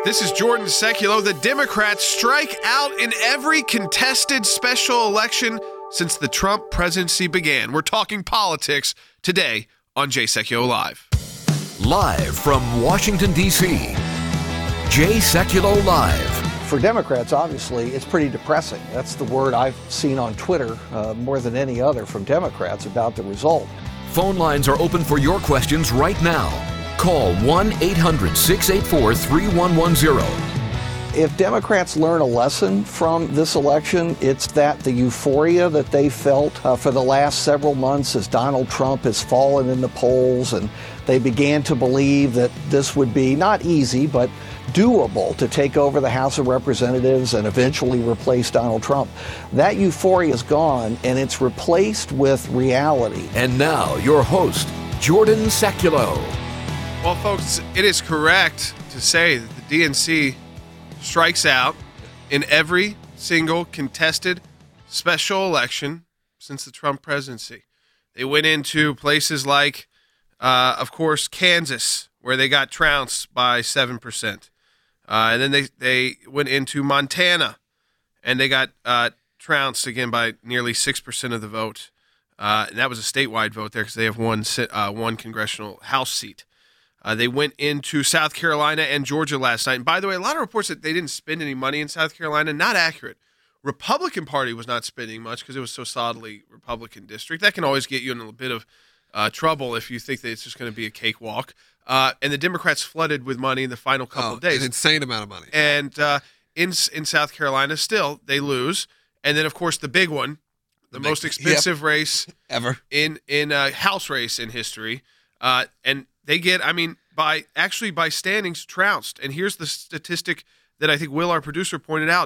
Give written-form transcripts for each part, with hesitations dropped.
This is Jordan Sekulow. The Democrats strike out in every contested special election since the Trump presidency began. We're talking politics today on Jay Sekulow Live. Live from Washington, D.C., Jay Sekulow Live. For Democrats, obviously, it's pretty depressing. That's the word I've seen on Twitter more than any other from Democrats about the result. Phone lines are open for your questions right now. Call 1-800-684-3110. If Democrats learn a lesson from this election, it's that the euphoria that they felt for the last several months as Donald Trump has fallen in the polls, and they began to believe that this would be not easy, but doable to take over the House of Representatives and eventually replace Donald Trump. That euphoria is gone, and it's replaced with reality. And now, your host, Jordan Sekulow. Well, folks, it is correct to say that the DNC strikes out in every single contested special election since the Trump presidency. They went into places like, of course, Kansas, where they got trounced by 7%. And then they went into Montana, and they got trounced again by nearly 6% of the vote. And that was a statewide vote there because they have one congressional House seat. They went into South Carolina and Georgia last night. And by the way, a lot of reports that they didn't spend any money in South Carolina, not accurate. Republican Party was not spending much because it was so solidly Republican district. That can always get you in a little bit of trouble if you think that it's just going to be a cakewalk. And the Democrats flooded with money in the final couple of days. An insane amount of money. And in South Carolina, still, they lose. And then, of course, the big one, the most expensive race ever in a House race in history. And they get, by standings, trounced. And here's the statistic that I think Will, our producer, pointed out.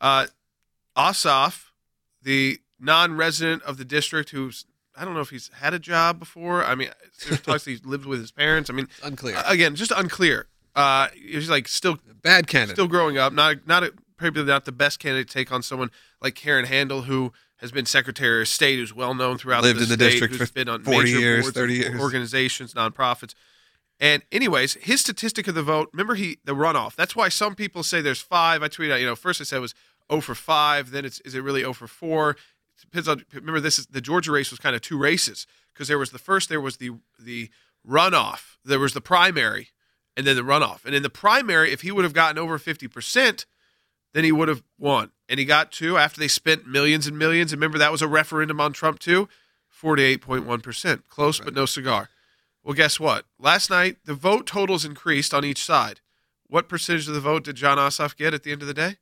Ossoff, the non-resident of the district who's, I don't know if he's had a job before. There's he lived with his parents. Unclear. Again, just unclear. He's like still a bad candidate. Still growing up. Probably not the best candidate to take on someone like Karen Handel, who has been Secretary of State, who's well known throughout lived the in the state, district who's for been on 40 major years, boards, 30 years, organizations, nonprofits. And anyways, his statistic of the vote. Remember the runoff. That's why some people say there's 5. I tweeted out. First I said it was 0 for 5. Then is it really 0 for 4? It depends on. Remember, the Georgia race was kind of 2 races because there was the runoff, there was the primary, and then the runoff. And in the primary, if he would have gotten over 50%, then he would have won. And he got 2 after they spent millions and millions. And remember, that was a referendum on Trump too. 48.1%, close but no cigar. Well, guess what? Last night, the vote totals increased on each side. What percentage of the vote did Jon Ossoff get at the end of the day?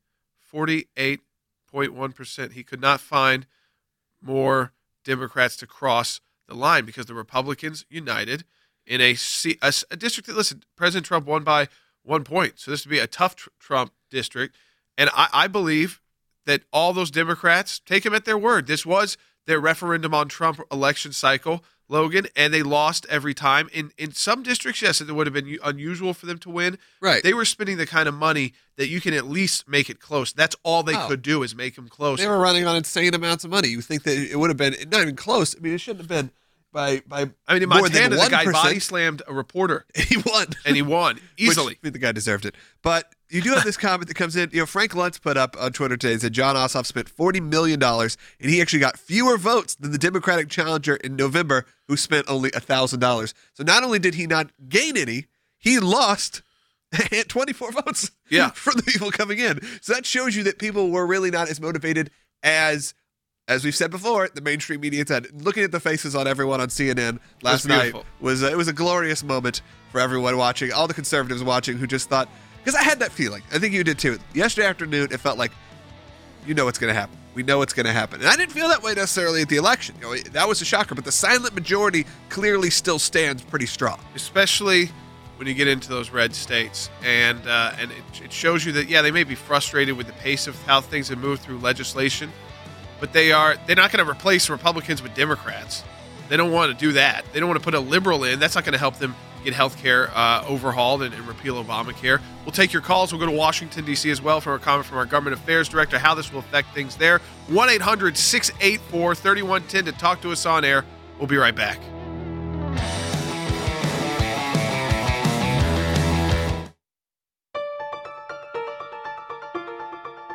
48.1%. He could not find more Democrats to cross the line because the Republicans united in a district that, listen, President Trump won by 1 point. So this would be a tough Trump district. And I believe that all those Democrats, take them at their word. This was their referendum on Trump election cycle, Logan, and they lost every time. In some districts, yes, it would have been unusual for them to win. Right. They were spending the kind of money that you can at least make it close. That's all they could do is make them close. They were running on insane amounts of money. You think that it would have been not even close. It shouldn't have been by in more Montana, than 1%. the guy body slammed a reporter. And he won easily. Which, the guy deserved it. But you do have this comment that comes in. Frank Luntz put up on Twitter today that Jon Ossoff spent $40 million, and he actually got fewer votes than the Democratic challenger in November, who spent only $1,000. So not only did he not gain any, he lost 24 votes from the people coming in. So that shows you that people were really not as motivated as we've said before, the mainstream media said. Looking at the faces on everyone on CNN last night was a glorious moment for everyone watching, all the conservatives watching who just thought, because I had that feeling. I think you did too. Yesterday afternoon, it felt like, what's going to happen. We know what's going to happen. And I didn't feel that way necessarily at the election. That was a shocker, but the silent majority clearly still stands pretty strong. Especially when you get into those red states. And it shows you that, they may be frustrated with the pace of how things have moved through legislation, but they're not going to replace Republicans with Democrats. They don't want to do that. They don't want to put a liberal in. That's not going to help them get health care overhauled and repeal Obamacare. We'll take your calls. We'll go to Washington, D.C. as well for a comment from our government affairs director, how this will affect things there. 1-800-684-3110 to talk to us on air. We'll be right back.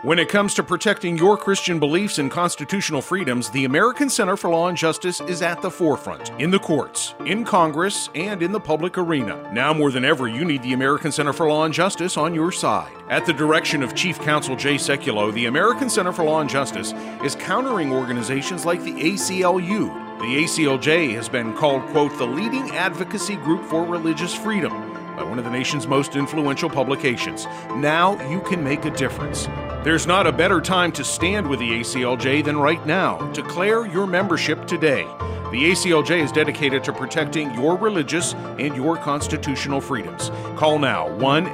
When it comes to protecting your Christian beliefs and constitutional freedoms, the American Center for Law and Justice is at the forefront, in the courts, in Congress, and in the public arena. Now more than ever, you need the American Center for Law and Justice on your side. At the direction of Chief Counsel Jay Sekulow, the American Center for Law and Justice is countering organizations like the ACLU. The ACLJ has been called, quote, the leading advocacy group for religious freedom by one of the nation's most influential publications. Now you can make a difference. There's not a better time to stand with the ACLJ than right now. Declare your membership today. The ACLJ is dedicated to protecting your religious and your constitutional freedoms. Call now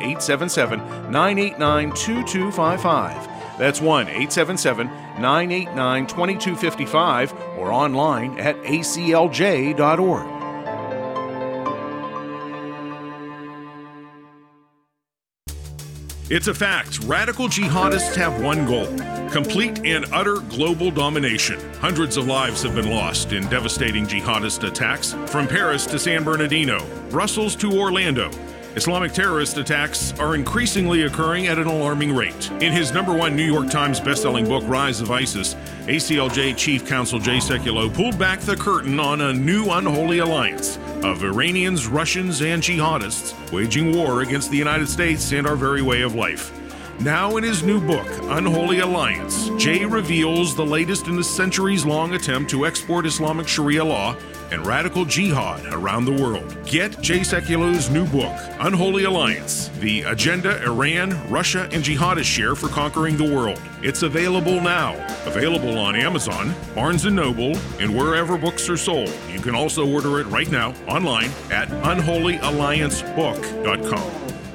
1-877-989-2255. That's 1-877-989-2255 or online at aclj.org. It's a fact. Radical jihadists have one goal: complete and utter global domination. Hundreds of lives have been lost in devastating jihadist attacks, from Paris to San Bernardino, Brussels to Orlando. Islamic terrorist attacks are increasingly occurring at an alarming rate. In his #1 New York Times bestselling book, Rise of ISIS, ACLJ Chief Counsel Jay Sekulow pulled back the curtain on a new unholy alliance of Iranians, Russians, and jihadists waging war against the United States and our very way of life. Now in his new book, Unholy Alliance, Jay reveals the latest in the centuries-long attempt to export Islamic Sharia law and radical jihad around the world. Get Jay Sekulow's new book, Unholy Alliance, the agenda Iran, Russia, and jihadists share for conquering the world. It's available now. Available on Amazon, Barnes & Noble, and wherever books are sold. You can also order it right now online at unholyalliancebook.com.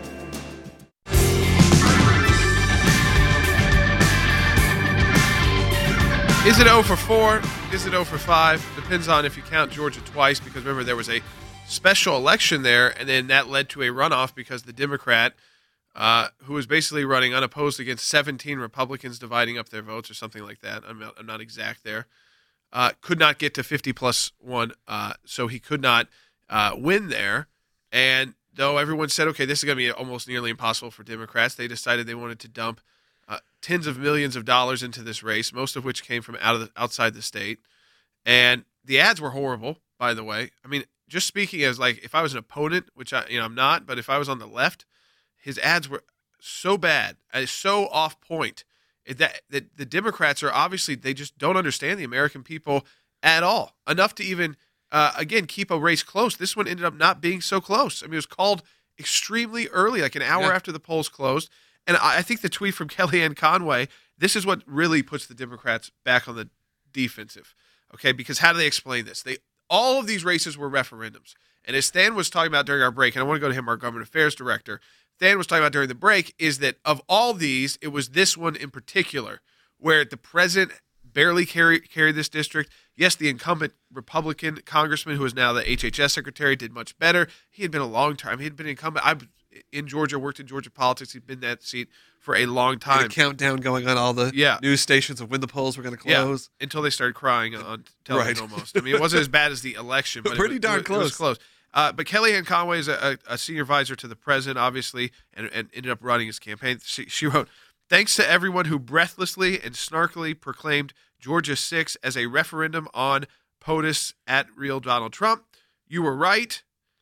Is it 0 for 4? Is it 0 for 5? Depends on if you count Georgia twice, because remember there was a special election there, and then that led to a runoff because the Democrat, who was basically running unopposed against 17 Republicans dividing up their votes or something like that, I'm not exact there, could not get to 50+1, so he could not win there. And though everyone said, okay, this is going to be almost nearly impossible for Democrats, they decided they wanted to dump tens of millions of dollars into this race, most of which came from outside the state. And the ads were horrible, by the way. I mean, just speaking as like if I was an opponent, which I'm not, but if I was on the left, his ads were so bad, so off point that the Democrats are obviously, they just don't understand the American people at all, enough to even, again, keep a race close. This one ended up not being so close. I mean, it was called extremely early, like an hour after the polls closed. And I think the tweet from Kellyanne Conway, this is what really puts the Democrats back on the defensive, okay? Because how do they explain this? All of these races were referendums. And as Than was talking about during our break, and I want to go to him, our government affairs director, Than was talking about during the break, is that of all these, it was this one in particular where the president barely carried this district. Yes, the incumbent Republican congressman, who is now the HHS secretary, did much better. He had been a long time. He had been incumbent. In Georgia, worked in Georgia politics. He'd been in that seat for a long time. And a countdown going on all the news stations of when the polls were going to close. Yeah, until they started crying on television almost. I mean, it wasn't as bad as the election, but pretty darn close. It was close. But Kellyanne Conway is a senior advisor to the president, obviously, and ended up running his campaign. She wrote, "Thanks to everyone who breathlessly and snarkily proclaimed Georgia 6 as a referendum on POTUS at real Donald Trump. You were right.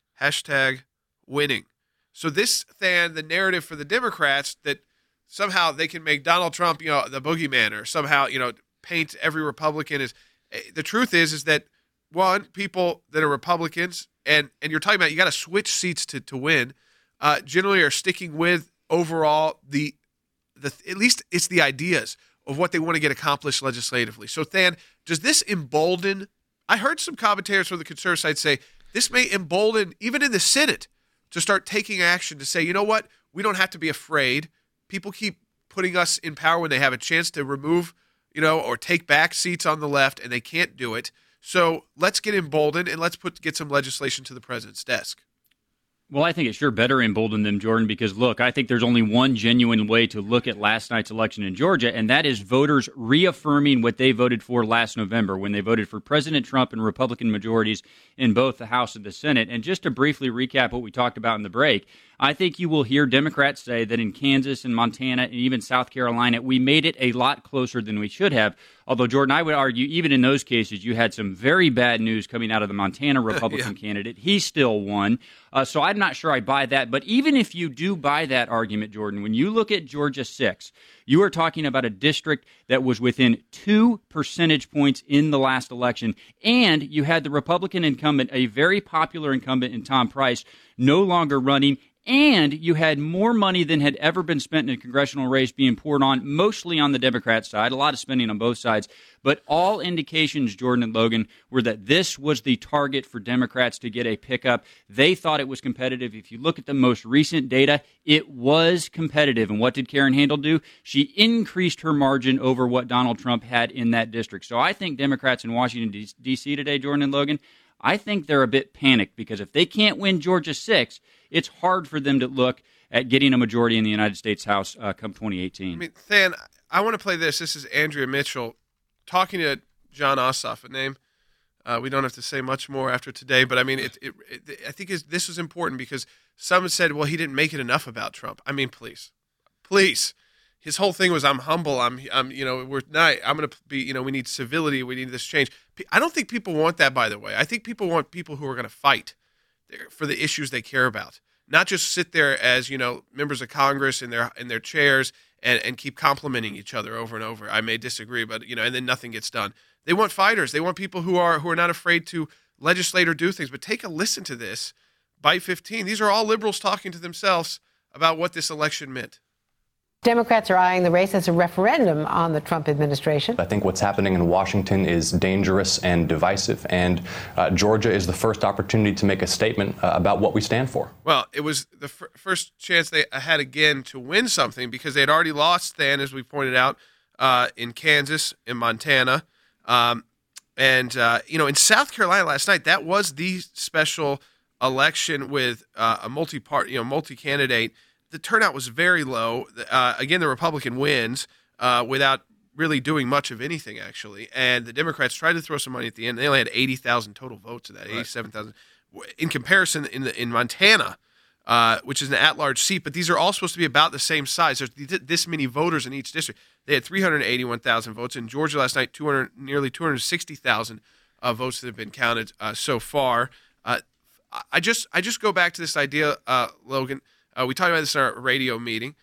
#winning." So this, the narrative for the Democrats that somehow they can make Donald Trump, the boogeyman, or somehow, paint every Republican as the truth is that one, people that are Republicans, and you're talking about you got to switch seats to win, generally are sticking with overall the at least it's the ideas of what they want to get accomplished legislatively. So Than, does this embolden? I heard some commentators from the conservative side say this may embolden even in the Senate to start taking action to say, you know what, we don't have to be afraid. People keep putting us in power when they have a chance to remove, or take back seats on the left, and they can't do it. So let's get emboldened and let's get some legislation to the president's desk. Well, I think it sure better embolden them, Jordan, because, look, I think there's only one genuine way to look at last night's election in Georgia, and that is voters reaffirming what they voted for last November when they voted for President Trump and Republican majorities in both the House and the Senate. And just to briefly recap what we talked about in the break, I think you will hear Democrats say that in Kansas and Montana and even South Carolina, we made it a lot closer than we should have. Although, Jordan, I would argue even in those cases, you had some very bad news coming out of the Montana Republican candidate. He still won. So I'm not sure I buy that. But even if you do buy that argument, Jordan, when you look at Georgia 6, you are talking about a district that was within 2 percentage points in the last election. And you had the Republican incumbent, a very popular incumbent in Tom Price, no longer running. And you had more money than had ever been spent in a congressional race being poured on, mostly on the Democrat side, a lot of spending on both sides. But all indications, Jordan and Logan, were that this was the target for Democrats to get a pickup. They thought it was competitive. If you look at the most recent data, it was competitive. And what did Karen Handel do? She increased her margin over what Donald Trump had in that district. So I think Democrats in Washington, D.C. today, Jordan and Logan, I think they're a bit panicked because if they can't win Georgia 6, it's hard for them to look at getting a majority in the United States House come 2018. I mean, Than, I want to play this. This is Andrea Mitchell talking to Jon Ossoff, a name we don't have to say much more after today. But, I mean, I think this was important because some said, well, he didn't make it enough about Trump. I mean, please. His whole thing was, I'm humble. I'm we're not. I'm going to be, we need civility. We need this change. I don't think people want that, by the way. I think people want people who are going to fight for the issues they care about, not just sit there as, members of Congress in their chairs and keep complimenting each other over and over. I may disagree, but, and then nothing gets done. They want fighters. They want people who are not afraid to legislate or do things. But take a listen to this. Byte 15. These are all liberals talking to themselves about what this election meant. Democrats are eyeing the race as a referendum on the Trump administration. I think what's happening in Washington is dangerous and divisive, and Georgia is the first opportunity to make a statement about what we stand for. Well, it was the first chance they had again to win something because they had already lost then, as we pointed out, in Kansas, in Montana, and in South Carolina last night. That was the special election with a multi-candidate. The turnout was very low. Again, the Republican wins without really doing much of anything, actually. And the Democrats tried to throw some money at the end. They only had 80,000 total votes of that, 87,000. In comparison, in Montana, which is an at-large seat, but these are all supposed to be about the same size. There's this many voters in each district. They had 381,000 votes. In Georgia last night, nearly 260,000 votes that have been counted so far. I just go back to this idea, Logan. We talked about this in our radio meeting.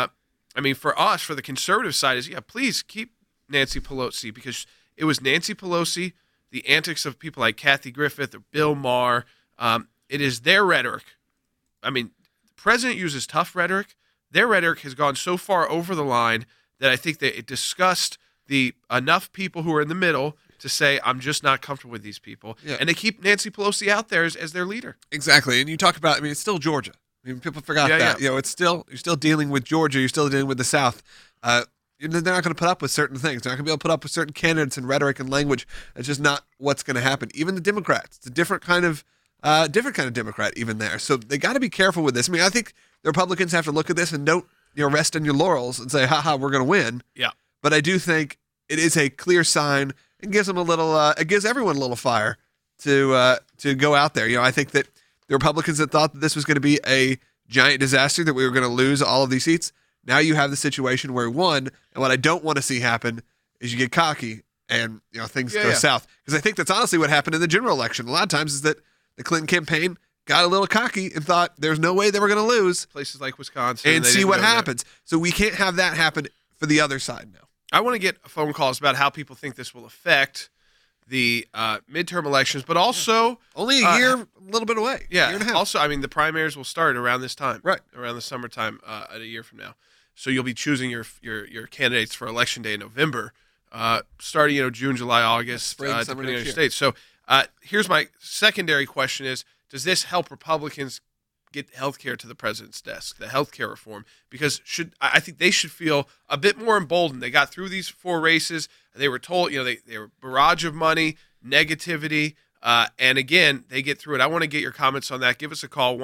For us, for the conservative side, is, please keep Nancy Pelosi, because it was Nancy Pelosi, the antics of people like Kathy Griffith or Bill Maher. It is their rhetoric. The president uses tough rhetoric. Their rhetoric has gone so far over the line that I think that it disgusts enough people who are in the middle to say, I'm just not comfortable with these people. Yeah. And they keep Nancy Pelosi out there as their leader. Exactly. And you talk about, it's still Georgia. People forgot that. Yeah. It's still, you're still dealing with Georgia. You're still dealing with the South. They're not going to put up with certain things. They're not going to be able to put up with certain candidates and rhetoric and language. It's just not what's going to happen. Even the Democrats, it's a different kind of Democrat even there. So they got to be careful with this. I think the Republicans have to look at this and don't rest on your laurels and say, we're going to win. Yeah. But I do think it is a clear sign and gives them a little. It gives everyone a little fire to go out there. I think that the Republicans that thought that this was going to be a giant disaster, that we were going to lose all of these seats, now you have the situation where we won, and what I don't want to see happen is you get cocky and things go south. Because I think that's honestly what happened in the general election. A lot of times is that the Clinton campaign got a little cocky and thought there's no way they were going to lose. Places like Wisconsin. And see what happens. So we can't have that happen for the other side now. I want to get phone calls about how people think this will affect the midterm elections, but also only a year, a little bit away. Yeah. Year and a half. Also, the primaries will start around this time, right? Around the summertime, at a year from now. So you'll be choosing your candidates for Election Day in November, starting June, July, August, depending on your state. So here's my secondary question: is does this help Republicans get health care to the president's desk, the health care reform? Because I think they should feel a bit more emboldened. They got through these 4 races. They were told, they were a barrage of money, negativity. And again, they get through it. I want to get your comments on that. Give us a call,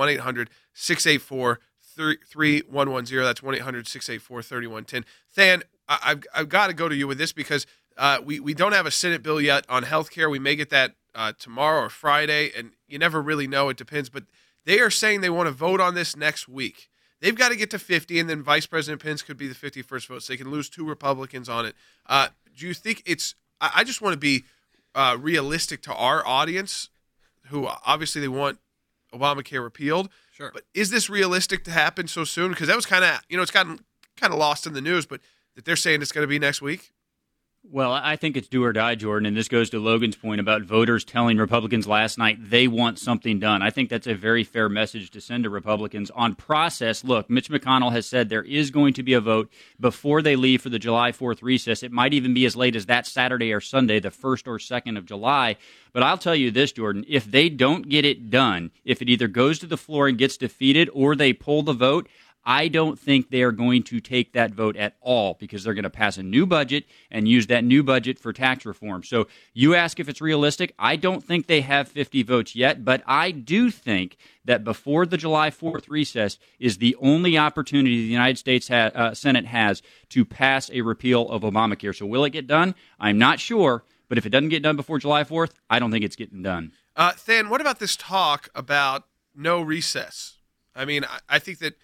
1-800-684-3110. That's 1-800-684-3110. Than, I've got to go to you with this because we don't have a Senate bill yet on health care. We may get that tomorrow or Friday, and you never really know. It depends. But they are saying they want to vote on this next week. They've got to get to 50, and then Vice President Pence could be the 51st vote, so they can lose 2 Republicans on it. Do you think it's – I just want to be realistic to our audience, who obviously they want Obamacare repealed. Sure. But is this realistic to happen so soon? Because that was kind of – it's gotten kind of lost in the news, but that they're saying it's going to be next week? Well, I think it's do or die, Jordan, and this goes to Logan's point about voters telling Republicans last night they want something done. I think that's a very fair message to send to Republicans. On process, look, Mitch McConnell has said there is going to be a vote before they leave for the July 4th recess. It might even be as late as that Saturday or Sunday, the 1st or 2nd of July. But I'll tell you this, Jordan, if they don't get it done, if it either goes to the floor and gets defeated or they pull the vote, I don't think they are going to take that vote at all because they're going to pass a new budget and use that new budget for tax reform. So you ask if it's realistic. I don't think they have 50 votes yet, but I do think that before the July 4th recess is the only opportunity the United States Senate has to pass a repeal of Obamacare. So will it get done? I'm not sure, but if it doesn't get done before July 4th, I don't think it's getting done. Than, what about this talk about no recess? I mean, I think that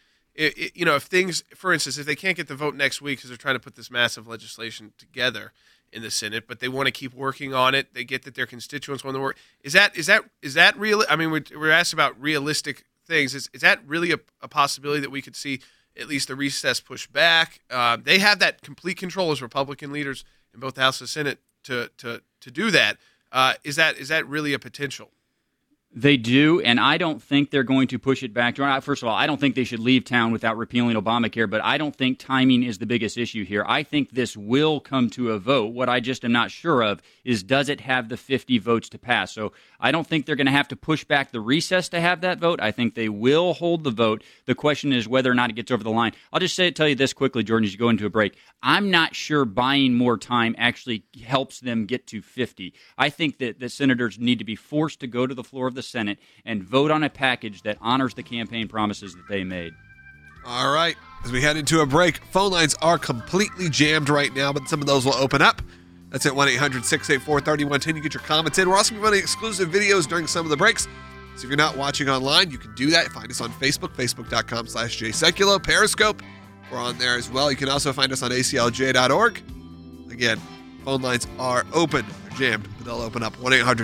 if things, for instance, if they can't get the vote next week because they're trying to put this massive legislation together in the Senate, but they want to keep working on it, they get that their constituents want to work. Is that real? I mean, we're asked about realistic things. Is that really a possibility that we could see at least the recess pushed back? They have that complete control as Republican leaders in both the House and Senate to do that. Is that really a potential? They do, and I don't think they're going to push it back. First of all, I don't think they should leave town without repealing Obamacare, but I don't think timing is the biggest issue here. I think this will come to a vote. What I just am not sure of is, does it have the 50 votes to pass? So I don't think they're going to have to push back the recess to have that vote. I think they will hold the vote. The question is whether or not it gets over the line. I'll just tell you this quickly, Jordan, as you go into a break. I'm not sure buying more time actually helps them get to 50. I think that the senators need to be forced to go to the floor of the Senate and vote on a package that honors the campaign promises that they made. All right. As we head into a break, phone lines are completely jammed right now, but some of those will open up. That's at 1-800-684-3110. You get your comments in. We're also going to be running exclusive videos during some of the breaks. So if you're not watching online, you can do that. Find us on Facebook, facebook.com/JSeculo. Periscope, we're on there as well. You can also find us on aclj.org. Again, phone lines are open. They're jammed, but they'll open up.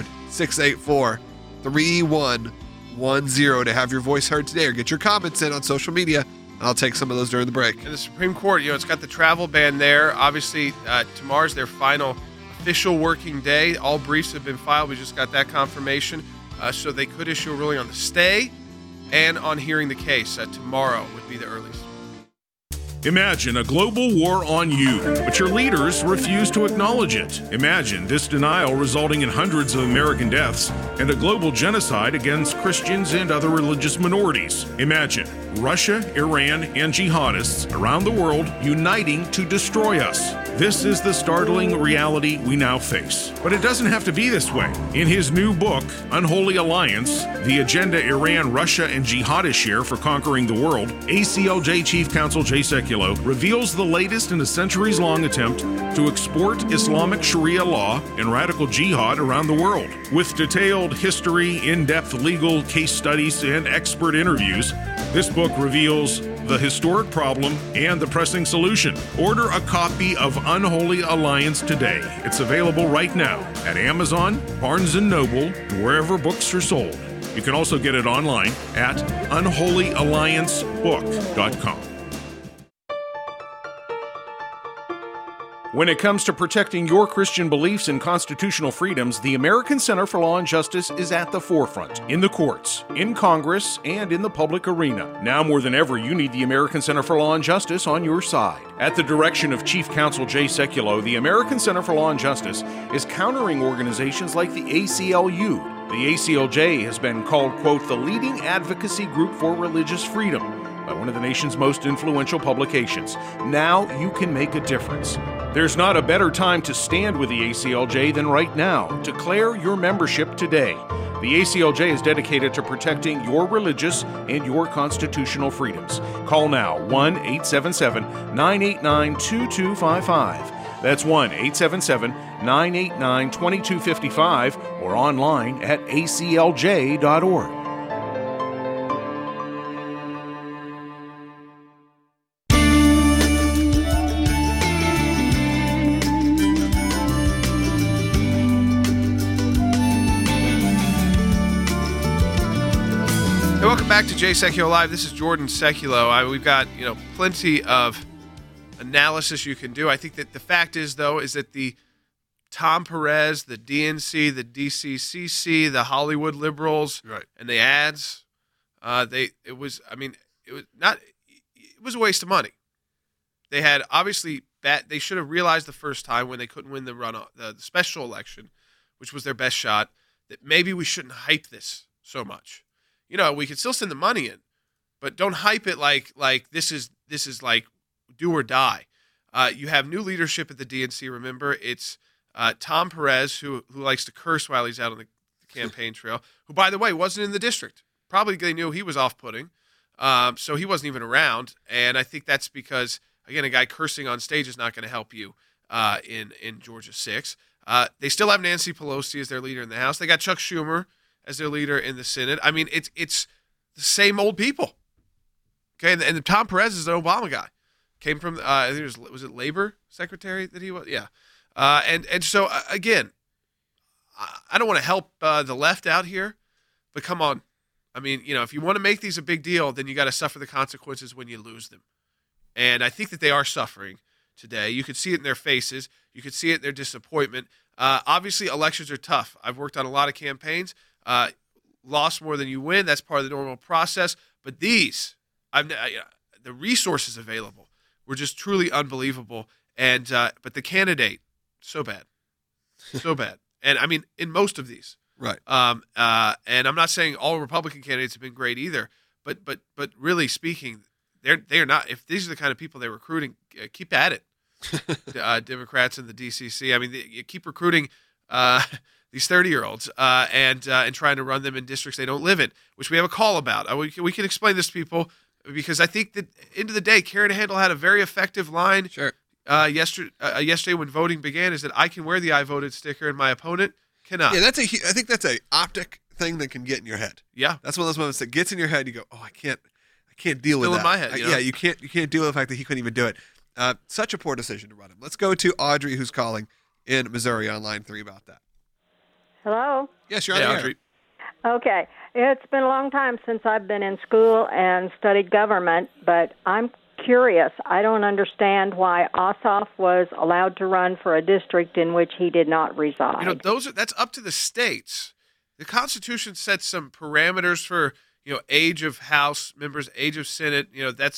1-800-684-3110 to have your voice heard today, or get your comments in on social media. I'll take some of those during the break. And the Supreme Court, it's got the travel ban there. Obviously, tomorrow's their final official working day. All briefs have been filed. We just got that confirmation. So they could issue a ruling on the stay and on hearing the case. Tomorrow would be the earliest. Imagine a global war on you, but your leaders refuse to acknowledge it. Imagine this denial resulting in hundreds of American deaths and a global genocide against Christians and other religious minorities. Imagine Russia, Iran, and jihadists around the world uniting to destroy us. This is the startling reality we now face. But it doesn't have to be this way. In his new book, Unholy Alliance, The Agenda Iran, Russia, and Jihadists Share for Conquering the World, ACLJ Chief Counsel Jay Sekulow reveals the latest in a centuries-long attempt to export Islamic Sharia law and radical jihad around the world. With detailed history, in-depth legal case studies, and expert interviews, this book reveals the historic problem and the pressing solution. Order a copy of Unholy Alliance today. It's available right now at Amazon, Barnes & Noble, and wherever books are sold. You can also get it online at unholyalliancebook.com. When it comes to protecting your Christian beliefs and constitutional freedoms, the American Center for Law and Justice is at the forefront, in the courts, in Congress, and in the public arena. Now more than ever, you need the American Center for Law and Justice on your side. At the direction of Chief Counsel Jay Sekulow, the American Center for Law and Justice is countering organizations like the ACLU. The ACLJ has been called, quote, the leading advocacy group for religious freedom by one of the nation's most influential publications. Now you can make a difference. There's not a better time to stand with the ACLJ than right now. Declare your membership today. The ACLJ is dedicated to protecting your religious and your constitutional freedoms. Call now 1-877-989-2255. That's 1-877-989-2255 or online at aclj.org. Welcome back to Jay Sekulow Live. This is Jordan Sekulow. We've got plenty of analysis you can do. I think that the fact is, though, is that the Tom Perez, the DNC, the DCCC, the Hollywood liberals, and the ads, it was a waste of money. They had obviously they should have realized the first time when they couldn't win the runoff, the special election, which was their best shot, that maybe we shouldn't hype this so much. We could still send the money in, but don't hype it like this is like do or die. You have new leadership at the DNC. Remember, it's Tom Perez, who likes to curse while he's out on the campaign trail, who, by the way, wasn't in the district. Probably they knew he was off-putting, so he wasn't even around. And I think that's because, again, a guy cursing on stage is not going to help you in Georgia 6. They still have Nancy Pelosi as their leader in the House. They got Chuck Schumer as their leader in the Senate. I mean, it's the same old people. Okay, and Tom Perez is an Obama guy. Came from I think was it Labor Secretary that he was? Yeah. And so again, I don't want to help the left out here, but come on. I mean, if you want to make these a big deal, then you got to suffer the consequences when you lose them. And I think that they are suffering today. You could see it in their faces. You could see it in their disappointment. Obviously, elections are tough. I've worked on a lot of campaigns. Lost more than you win. That's part of the normal process. But the resources available were just truly unbelievable. And but the candidate, so bad. And I mean, in most of these. Right. And I'm not saying all Republican candidates have been great either. But really speaking, they're not. If these are the kind of people they're recruiting, keep at it. Democrats and the DCC. I mean, you keep recruiting these 30-year-olds and trying to run them in districts they don't live in, which we have a call about. We can explain this to people because I think that end of the day, Karen Handel had a very effective line yesterday when voting began, is that I can wear the I voted sticker and my opponent cannot. Yeah, I think that's a optic thing that can get in your head. Yeah. That's one of those moments that gets in your head. You go, oh, I can't deal with Still that. in my head, Yeah, you can't deal with the fact that he couldn't even do it. Such a poor decision to run him. Let's go to Audrey, who's calling in Missouri on line 3 about that. Hello? Yes, you're on the air. Audrey. Okay. It's been a long time since I've been in school and studied government, but I'm curious. I don't understand why Ossoff was allowed to run for a district in which he did not reside. That's up to the states. The Constitution sets some parameters for, age of House members, age of Senate. That's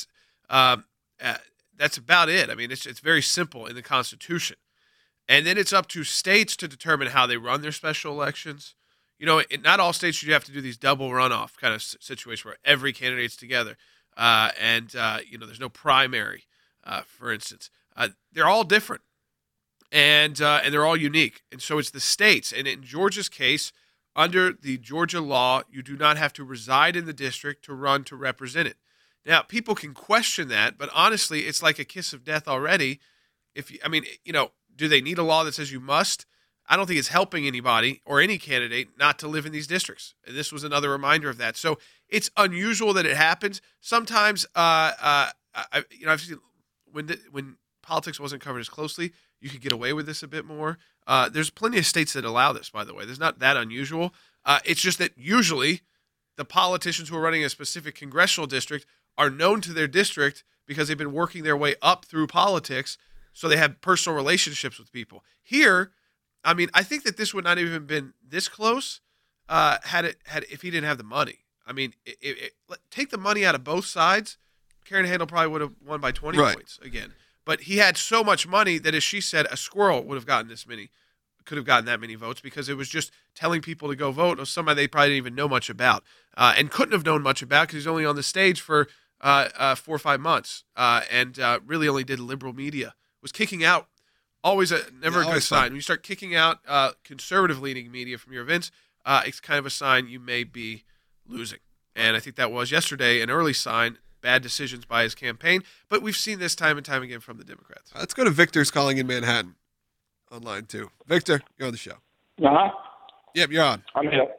about it. I mean, it's very simple in the Constitution. And then it's up to states to determine how they run their special elections. Not all states should have to do these double runoff kind of situations where every candidate's together. There's no primary, for instance. They're all different. And they're all unique. And so it's the states. And in Georgia's case, under the Georgia law, you do not have to reside in the district to run to represent it. Now, people can question that, but honestly, it's like a kiss of death already. Do they need a law that says you must? I don't think it's helping anybody or any candidate not to live in these districts. And this was another reminder of that. So it's unusual that it happens. Sometimes, I've seen when politics wasn't covered as closely, you could get away with this a bit more. There's plenty of states that allow this, by the way. There's not that unusual. It's just that usually the politicians who are running a specific congressional district are known to their district because they've been working their way up through politics, so they have personal relationships with people. Here, I mean, I think that this would not even been this close if he didn't have the money. I mean, take the money out of both sides, Karen Handel probably would have won by 20 points again. But he had so much money that, as she said, a squirrel could have gotten that many votes because it was just telling people to go vote or somebody they probably didn't even know much about and couldn't have known much about because he's only on the stage for 4 or 5 months and really only did liberal media. Was kicking out Always never a good always sign. fun. When you start kicking out conservative-leaning media from your events, it's kind of a sign you may be losing. And I think that was yesterday an early sign, bad decisions by his campaign. But we've seen this time and time again from the Democrats. Let's go to Victor's calling in Manhattan online, too. Victor, you're on the show. Uh-huh. Yep, you're on. I'm here.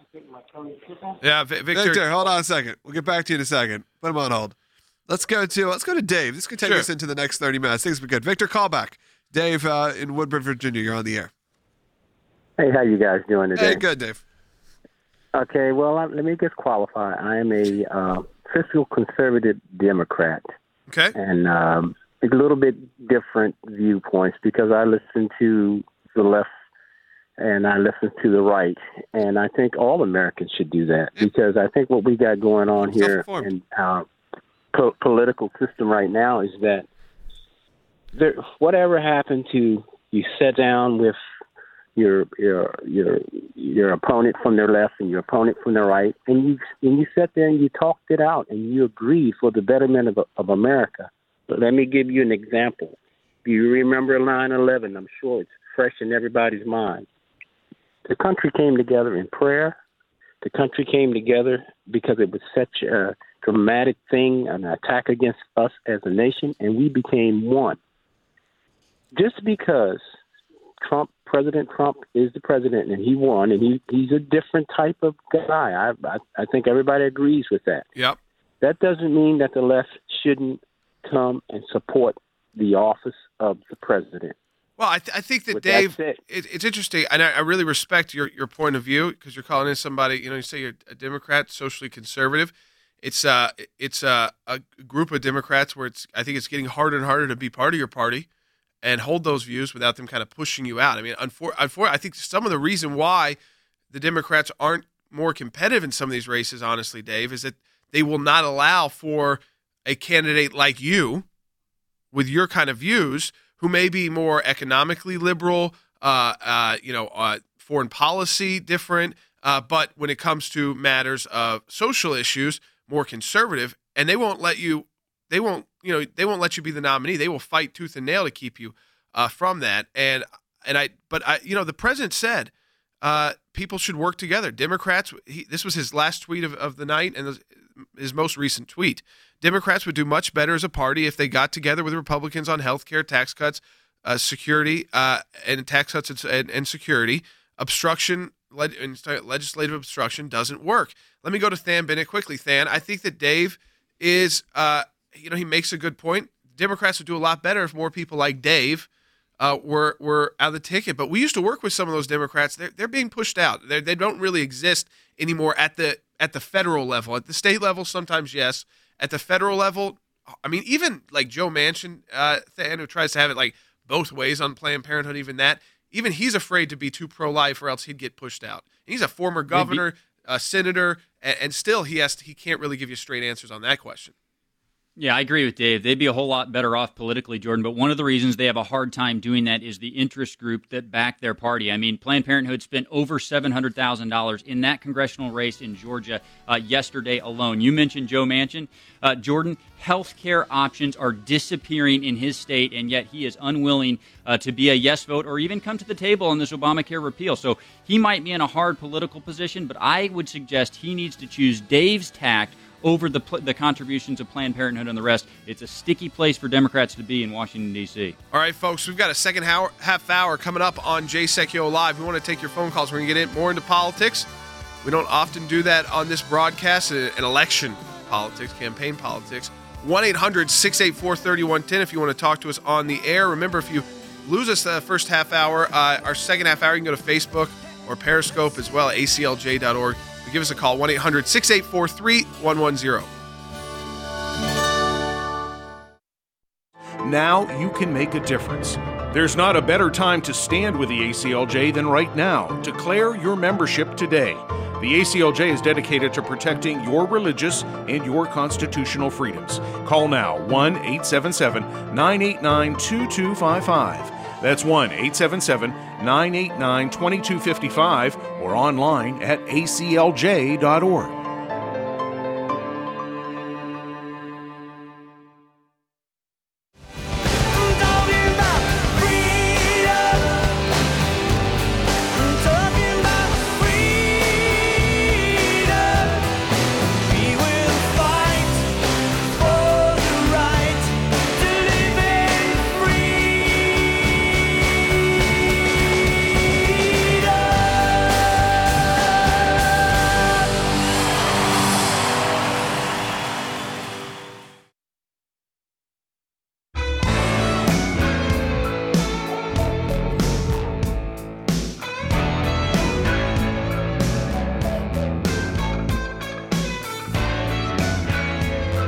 Yeah, Victor. Victor, hold on a second. We'll get back to you in a second. Put him on hold. Let's go to Dave. This could take us into the next 30 minutes. Things will be good. Victor, call back. Dave in Woodbridge, Virginia, you're on the air. Hey, how you guys doing today? Hey, good, Dave. Okay, well, let me just qualify. I am a fiscal conservative Democrat. Okay. And a little bit different viewpoints because I listen to the left and I listen to the right. And I think all Americans should do that because I think what we got going on here in our political system right now is that whatever happened to you sit down with your opponent from their left and your opponent from the right, and you sat there and you talked it out and you agreed for the betterment of America. But let me give you an example. Do you remember 9/11? I'm sure it's fresh in everybody's mind. The country came together in prayer. The country came together because it was such a dramatic thing, an attack against us as a nation, and we became one. Just because President Trump is the president and he won, and he's a different type of guy. I think everybody agrees with that. Yep. That doesn't mean that the left shouldn't come and support the office of the president. Well, I think that, Dave, it's interesting, and I really respect your point of view because you're calling in somebody, you say you're a Democrat, socially conservative. It's a group of Democrats where I think it's getting harder and harder to be part of your party and hold those views without them kind of pushing you out. I mean, I think some of the reason why the Democrats aren't more competitive in some of these races, honestly, Dave, is that they will not allow for a candidate like you with your kind of views who may be more economically liberal, foreign policy different, but when it comes to matters of social issues, more conservative, and they won't let you be the nominee. They will fight tooth and nail to keep you from that. But the president said people should work together. Democrats, this was his last tweet of the night and his most recent tweet. Democrats would do much better as a party if they got together with Republicans on health care, tax cuts, security, and tax cuts and security. Legislative obstruction doesn't work. Let me go to Than Bennett quickly. Than, I think that Dave is, he makes a good point. Democrats would do a lot better if more people like Dave were out of the ticket. But we used to work with some of those Democrats. They're being pushed out. They don't really exist anymore at the federal level. At the state level, sometimes yes. At the federal level, I mean, even like Joe Manchin, Than, who tries to have it like both ways on Planned Parenthood, even he's afraid to be too pro-life or else he'd get pushed out. And he's a former governor, a senator, and still he can't really give you straight answers on that question. Yeah, I agree with Dave. They'd be a whole lot better off politically, Jordan, but one of the reasons they have a hard time doing that is the interest group that backed their party. I mean, Planned Parenthood spent over $700,000 in that congressional race in Georgia yesterday alone. You mentioned Joe Manchin. Jordan, health care options are disappearing in his state, and yet he is unwilling to be a yes vote or even come to the table on this Obamacare repeal. So he might be in a hard political position, but I would suggest he needs to choose Dave's tact over the contributions of Planned Parenthood and the rest. It's a sticky place for Democrats to be in Washington, D.C. All right, folks, we've got a second half hour coming up on Jay Secchio Live. We want to take your phone calls. We're going to get more into politics. We don't often do that on this broadcast, an election politics, campaign politics. 1-800-684-3110 if you want to talk to us on the air. Remember, if you lose us the first half hour, our second half hour, you can go to Facebook or Periscope as well, aclj.org. Give us a call, 1-800-684-3110. Now you can make a difference. There's not a better time to stand with the ACLJ than right now. Declare your membership today. The ACLJ is dedicated to protecting your religious and your constitutional freedoms. Call now, 1-877-989-2255. That's 1-877-989-2255 or online at aclj.org.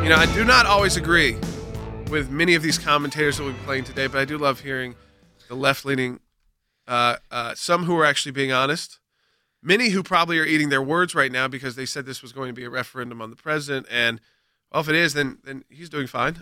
I do not always agree with many of these commentators that we'll be playing today, but I do love hearing the left-leaning, some who are actually being honest, many who probably are eating their words right now because they said this was going to be a referendum on the president, and well, if it is, then he's doing fine.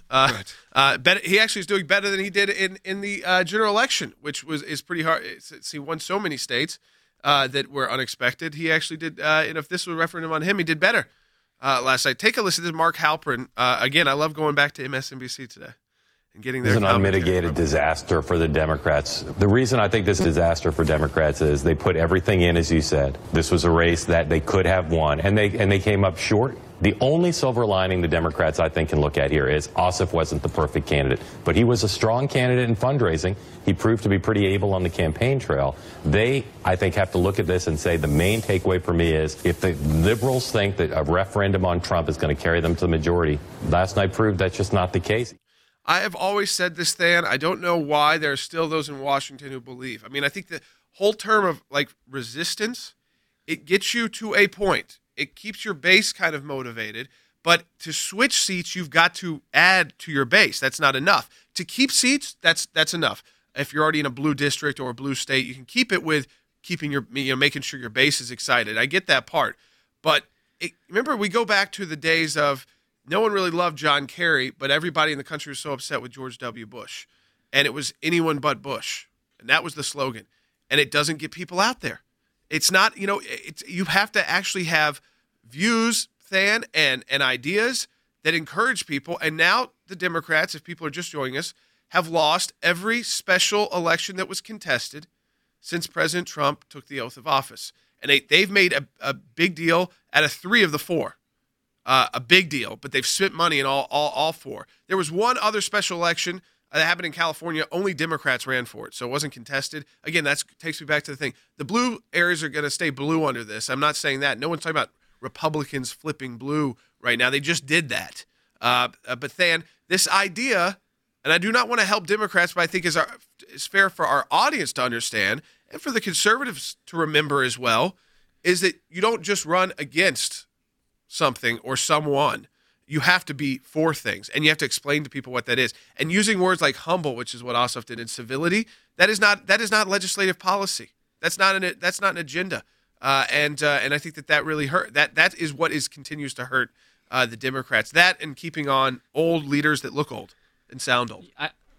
He actually is doing better than he did in the general election, which is pretty hard. He won so many states that were unexpected. He actually did, and if this was a referendum on him, he did better last night. Take a listen to Mark Halperin. Again, I love going back to MSNBC today and getting their commentary. It's an unmitigated disaster for the Democrats. The reason I think this is a disaster for Democrats is they put everything in, as you said. This was a race that they could have won, and they came up short. The only silver lining the Democrats, I think, can look at here is Ossoff wasn't the perfect candidate, but he was a strong candidate in fundraising. He proved to be pretty able on the campaign trail. They, I think, have to look at this and say the main takeaway for me is if the liberals think that a referendum on Trump is going to carry them to the majority, last night proved that's just not the case. I have always said this, Than. I don't know why there are still those in Washington who believe. I mean, I think the whole term of resistance, it gets you to a point. It keeps your base kind of motivated, but to switch seats, you've got to add to your base. That's not enough. To keep seats, that's enough. If you're already in a blue district or a blue state, you can keep it with keeping your, making sure your base is excited. I get that part, but remember, we go back to the days of no one really loved John Kerry, but everybody in the country was so upset with George W. Bush, and it was anyone but Bush, and that was the slogan. And it doesn't get people out there. It's not, you have to actually have views, Than, and ideas that encourage people. And now the Democrats, if people are just joining us, have lost every special election that was contested since President Trump took the oath of office. And they've made a big deal out of 3 of the 4. A big deal, but they've spent money in all 4. There was one other special election that happened in California. Only Democrats ran for it, so it wasn't contested. Again, that takes me back to the thing. The blue areas are going to stay blue under this. I'm not saying that. No one's talking about Republicans flipping blue right now. They just did that. But Than, this idea, and I do not want to help Democrats, but I think is fair for our audience to understand and for the conservatives to remember as well, is that you don't just run against something or someone. You have to be for things, and you have to explain to people what that is. And using words like humble, which is what Ossoff did, and civility, that is not legislative policy. That's not an agenda. And I think that really hurt. That is what continues to hurt the Democrats. That and keeping on old leaders that look old and sound old.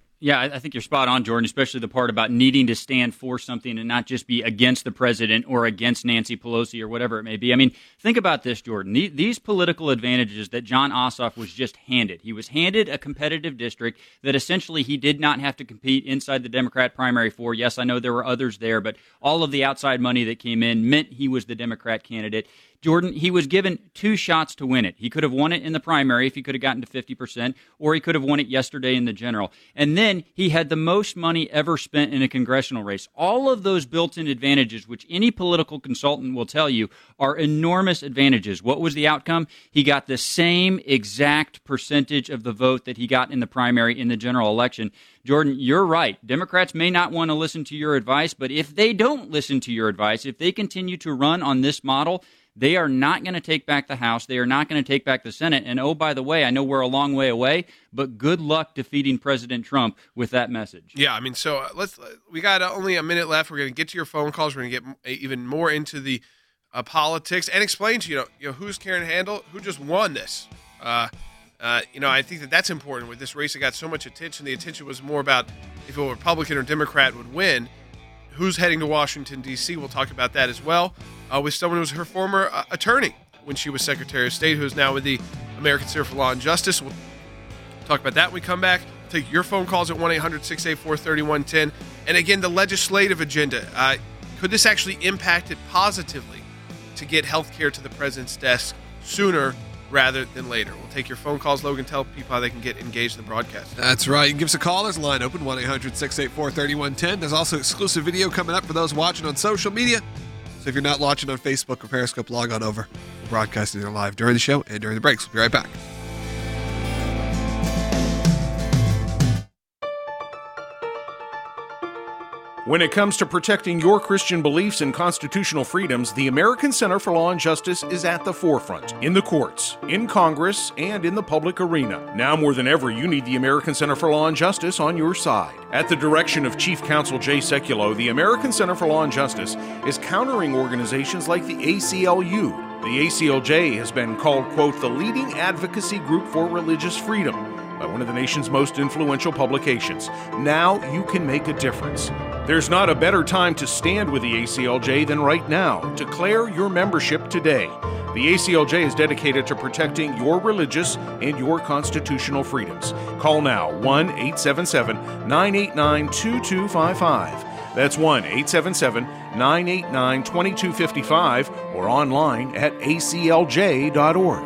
I think you're spot on, Jordan, especially the part about needing to stand for something and not just be against the president or against Nancy Pelosi or whatever it may be. I mean, think about this, Jordan. These political advantages that Jon Ossoff was just handed. He was handed a competitive district that essentially he did not have to compete inside the Democrat primary for. Yes, I know there were others there, but all of the outside money that came in meant he was the Democrat candidate. Jordan, he was given 2 shots to win it. He could have won it in the primary if he could have gotten to 50%, or he could have won it yesterday in the general. And then he had the most money ever spent in a congressional race. All of those built-in advantages, which any political consultant will tell you, are enormous advantages. What was the outcome? He got the same exact percentage of the vote that he got in the primary in the general election. Jordan, you're right. Democrats may not want to listen to your advice, but if they don't listen to your advice, if they continue to run on this model, they are not going to take back the House. They are not going to take back the Senate. And oh, by the way, I know we're a long way away, but good luck defeating President Trump with that message. Yeah, I mean, so we got only a minute left. We're going to get to your phone calls. We're going to get even more into the politics and explain to you who's Karen Handel, who just won this. I think that's important with this race. It got so much attention. The attention was more about if a Republican or Democrat would win. Who's heading to Washington, D.C.? We'll talk about that as well with someone who was her former attorney when she was Secretary of State, who is now with the American Center for Law and Justice. We'll talk about that when we come back. Take your phone calls at 1-800-684-3110. And again, the legislative agenda. Could this actually impact it positively to get health care to the president's desk sooner rather than later? We'll take your phone calls. Logan, tell people how they can get engaged in the broadcast. That's right. You can give us a call. There's a line open, 1-800-684-3110. There's also exclusive video coming up for those watching on social media. So if you're not watching on Facebook or Periscope, log on over. We're broadcasting there live during the show and during the breaks. We'll be right back. When it comes to protecting your Christian beliefs and constitutional freedoms, the American Center for Law and Justice is at the forefront, in the courts, in Congress, and in the public arena. Now more than ever, you need the American Center for Law and Justice on your side. At the direction of Chief Counsel Jay Sekulow, the American Center for Law and Justice is countering organizations like the ACLU. The ACLJ has been called, quote, the leading advocacy group for religious freedom by one of the nation's most influential publications. Now you can make a difference. There's not a better time to stand with the ACLJ than right now. Declare your membership today. The ACLJ is dedicated to protecting your religious and your constitutional freedoms. Call now 1-877-989-2255. That's 1-877-989-2255 or online at aclj.org.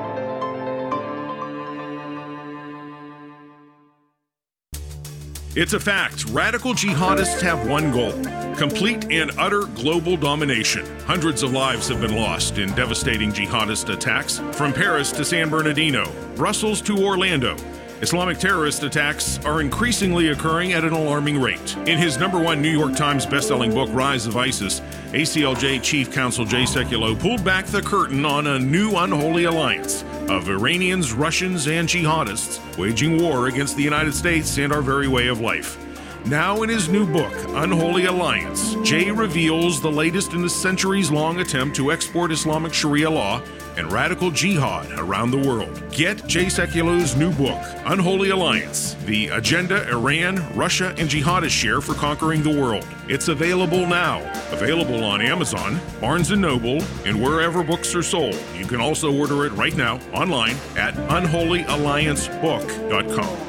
It's a fact. Radical jihadists have one goal: complete and utter global domination. Hundreds of lives have been lost in devastating jihadist attacks, from Paris to San Bernardino, Brussels to Orlando. Islamic terrorist attacks are increasingly occurring at an alarming rate. In his #1 New York Times bestselling book, Rise of ISIS, ACLJ Chief Counsel Jay Sekulow pulled back the curtain on a new unholy alliance of Iranians, Russians, and jihadists waging war against the United States and our very way of life. Now in his new book, Unholy Alliance, Jay reveals the latest in a centuries-long attempt to export Islamic Sharia law and radical jihad around the world. Get Jay Sekulow's new book, Unholy Alliance, the agenda Iran, Russia, and jihadists share for conquering the world. It's available now. Available on Amazon, Barnes & Noble, and wherever books are sold. You can also order it right now online at unholyalliancebook.com.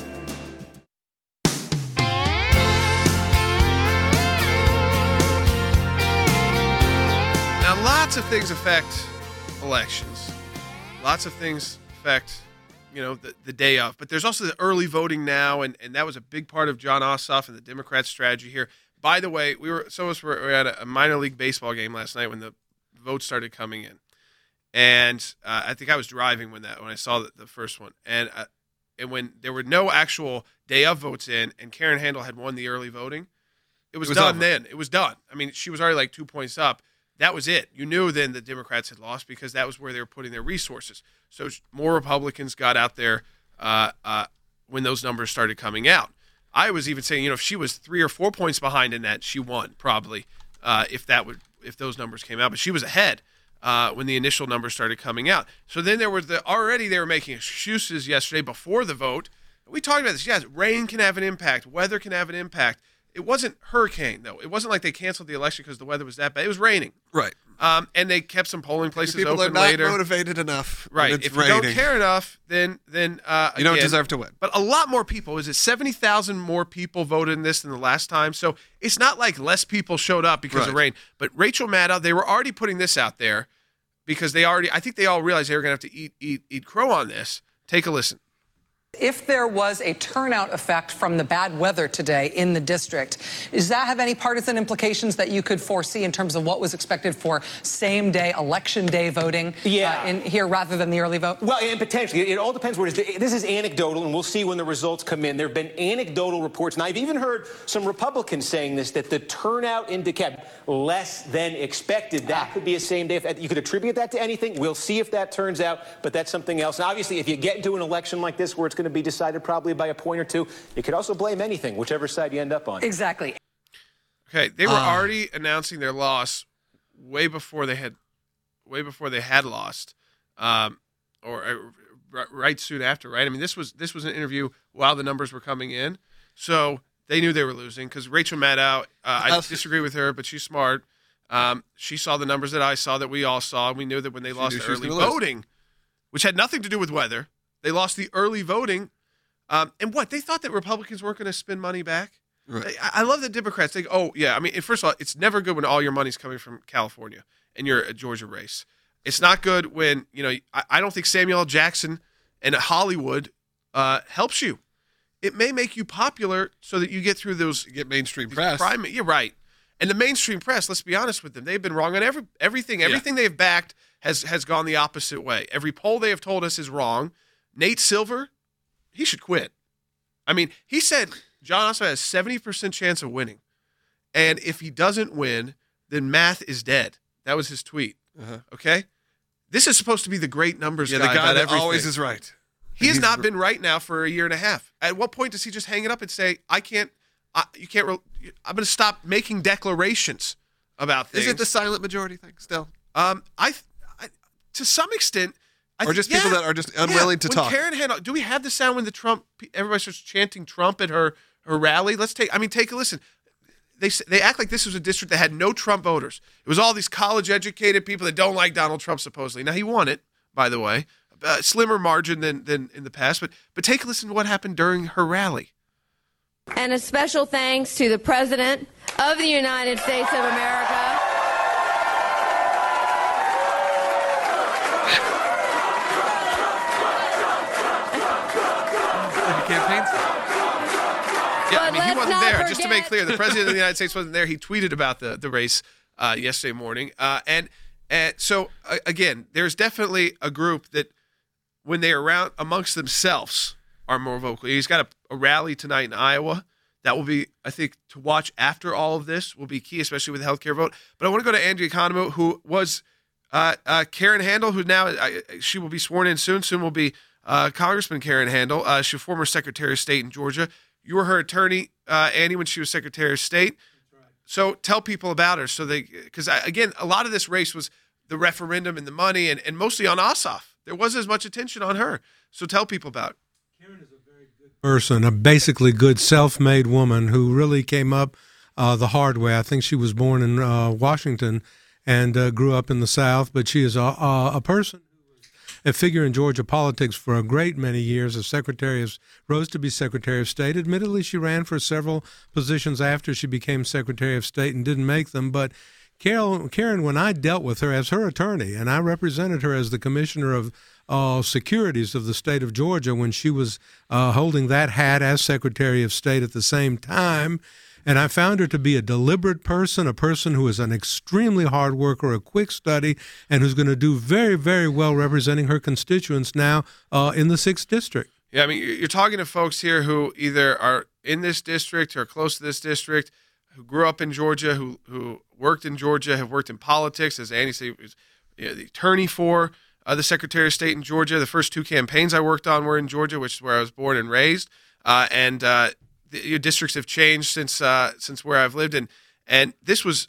Lots of things affect elections. Lots of things affect, the day of. But there's also the early voting now, and that was a big part of Jon Ossoff and the Democrats' strategy here. By the way, some of us were at a minor league baseball game last night when the votes started coming in, and I think I was driving when I saw the first one, and when there were no actual day of votes in, and Karen Handel had won the early voting, it was done. Then it was done. I mean, she was already like 2 points up. That was it. You knew then the Democrats had lost because that was where they were putting their resources. So more Republicans got out there when those numbers started coming out. I was even saying, if she was 3 or 4 points behind in that, she won probably if those numbers came out. But she was ahead when the initial numbers started coming out. So then they were making excuses yesterday before the vote. We talked about this. Yes, rain can have an impact. Weather can have an impact. It wasn't hurricane, though. It wasn't like they canceled the election because the weather was that bad. It was raining. Right. And they kept some polling places people open are not later. Motivated enough. Right. If you don't care enough, then you don't deserve to win. But a lot more people. Is it 70,000 more people voted in this than the last time? So it's not like less people showed up because of rain. But Rachel Maddow, they were already putting this out there because I think they all realized they were going to have to eat crow on this. Take a listen. If there was a turnout effect from the bad weather today in the district, does that have any partisan implications that you could foresee in terms of what was expected for same-day, election day voting in here rather than the early vote? Well, and potentially. It all depends where it is. This is anecdotal, and we'll see when the results come in. There have been anecdotal reports, and I've even heard some Republicans saying this, that the turnout in DeKalb, less than expected. That could be a same-day. You could attribute that to anything. We'll see if that turns out, but that's something else. And obviously, if you get into an election like this where it's going to be decided probably by a point or two, you could also blame anything, whichever side you end up on. Exactly. Okay, they were already announcing their loss way before they had lost, or right soon after. Right? I mean, this was an interview while the numbers were coming in, so they knew they were losing because Rachel Maddow. I disagree with her, but she's smart. She saw the numbers that I saw, that we all saw, and we knew that when they lost the early voting, which had nothing to do with weather. They lost the early voting, and they thought that Republicans weren't going to spend money back. Right. I love the Democrats. They go, first of all, it's never good when all your money's coming from California and you're a Georgia race. It's not good when, I don't think Samuel L. Jackson and Hollywood helps you. It may make you popular so that you get through those. You get mainstream press. You're right. And the mainstream press, let's be honest with them, they've been wrong on everything. Everything they've backed has gone the opposite way. Every poll they have told us is wrong. Nate Silver, he should quit. I mean, he said Jon Ossoff has a 70% chance of winning. And if he doesn't win, then math is dead. That was his tweet. Okay? This is supposed to be the great numbers guy the guy about that everything. always is right. He has not been right now for a year and a half. At what point does he just hang it up and say, I'm going to stop making declarations about things? Is it the silent majority thing still? To some extent, or just people that are just unwilling to talk. Karen Handel, do we have the sound when everybody starts chanting Trump at her rally? Take a listen. They act like this was a district that had no Trump voters. It was all these college-educated people that don't like Donald Trump, supposedly. Now, he won it, by the way. Slimmer margin than in the past. But take a listen to what happened during her rally. And a special thanks to the President of the United States of America. Campaigns? Yeah, he wasn't there. Just to make clear, the President of the United States wasn't there. He tweeted about the race yesterday morning. And so, again, there's definitely a group that, when they're around amongst themselves, are more vocal. He's got a rally tonight in Iowa. That will be, I think, to watch after all of this will be key, especially with the healthcare vote. But I want to go to Andrea Economou, who was Karen Handel, who now she will be sworn in soon. Soon will be Congressman Karen Handel. She's a former Secretary of State in Georgia. You were her attorney, Annie, when she was Secretary of State. Right. So tell people about her. Because again, a lot of this race was the referendum and the money, and mostly on Ossoff. There wasn't as much attention on her. So tell people about it. Karen is a very good person, a basically good self-made woman who really came up the hard way. I think she was born in Washington and grew up in the South, but she is a person who was a figure in Georgia politics for a great many years. Rose to be Secretary of State. Admittedly, she ran for several positions after she became Secretary of State and didn't make them, but Karen, when I dealt with her as her attorney, and I represented her as the Commissioner of Securities of the state of Georgia when she was holding that hat as Secretary of State at the same time, and I found her to be a deliberate person, a person who is an extremely hard worker, a quick study, and who's going to do very, very well representing her constituents now in the 6th District. Yeah, I mean, you're talking to folks here who either are in this district or close to this district, who grew up in Georgia, who worked in Georgia, have worked in politics. As Andy said, he was the attorney for the Secretary of State in Georgia. The first 2 campaigns I worked on were in Georgia, which is where I was born and raised. The districts have changed since where I've lived. And this was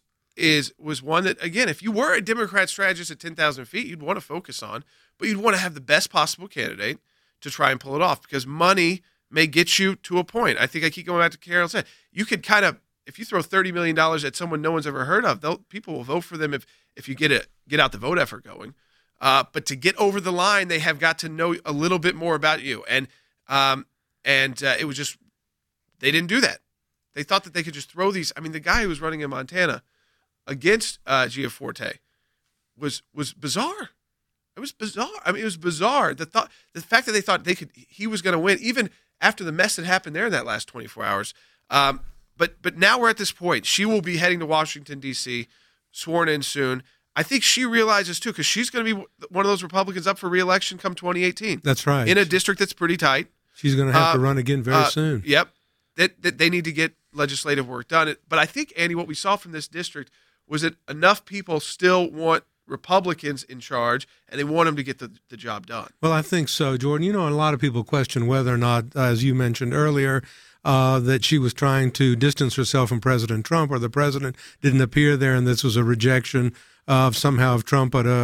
one that, again, if you were a Democrat strategist at 10,000 feet, you'd want to focus on, but you'd want to have the best possible candidate to try and pull it off, because money may get you to a point. I think I keep going back to Carol said. You could kind of, if you throw $30 million at someone no one's ever heard of, people will vote for them if you get out the vote effort going. But to get over the line, they have got to know a little bit more about you. And it was just, they didn't do that. They thought that they could just throw these. I mean, the guy who was running in Montana against Gianforte was bizarre. It was bizarre. I mean, it was bizarre. The fact that they thought he was going to win, even after the mess that happened there in that last 24 hours. But now we're at this point. She will be heading to Washington, D.C., sworn in soon. I think she realizes, too, because she's going to be one of those Republicans up for re-election come 2018. That's right. In a district that's pretty tight. She's going to have to run again very soon. Yep. That they need to get legislative work done. But I think, Andy, what we saw from this district was that enough people still want Republicans in charge, and they want them to get the job done. Well, I think so, Jordan. You know, a lot of people question whether or not, as you mentioned earlier, that she was trying to distance herself from President Trump, or the president didn't appear there, and this was a rejection of Trump, but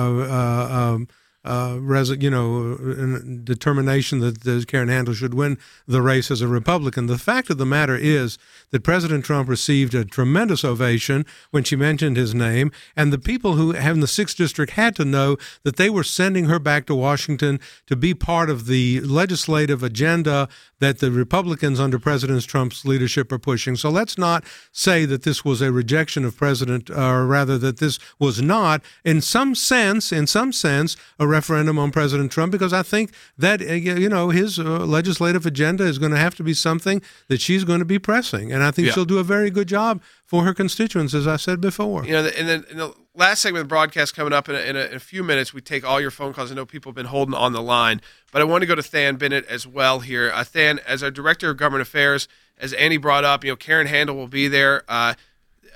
determination that Karen Handel should win the race as a Republican. The fact of the matter is that President Trump received a tremendous ovation when she mentioned his name, and the people who have in the 6th District had to know that they were sending her back to Washington to be part of the legislative agenda that the Republicans under President Trump's leadership are pushing. So let's not say that this was a rejection of President, or rather that this was not, in some sense, a referendum on President Trump, because I think that, his legislative agenda is going to have to be something that she's going to be pressing. And I think she'll do a very good job for her constituents, as I said before. And then in the last segment of the broadcast coming up in a few minutes, we take all your phone calls. I know people have been holding on the line, but I want to go to Than Bennett as well here. Than, as our Director of Government Affairs, as Annie brought up, Karen Handel will be there.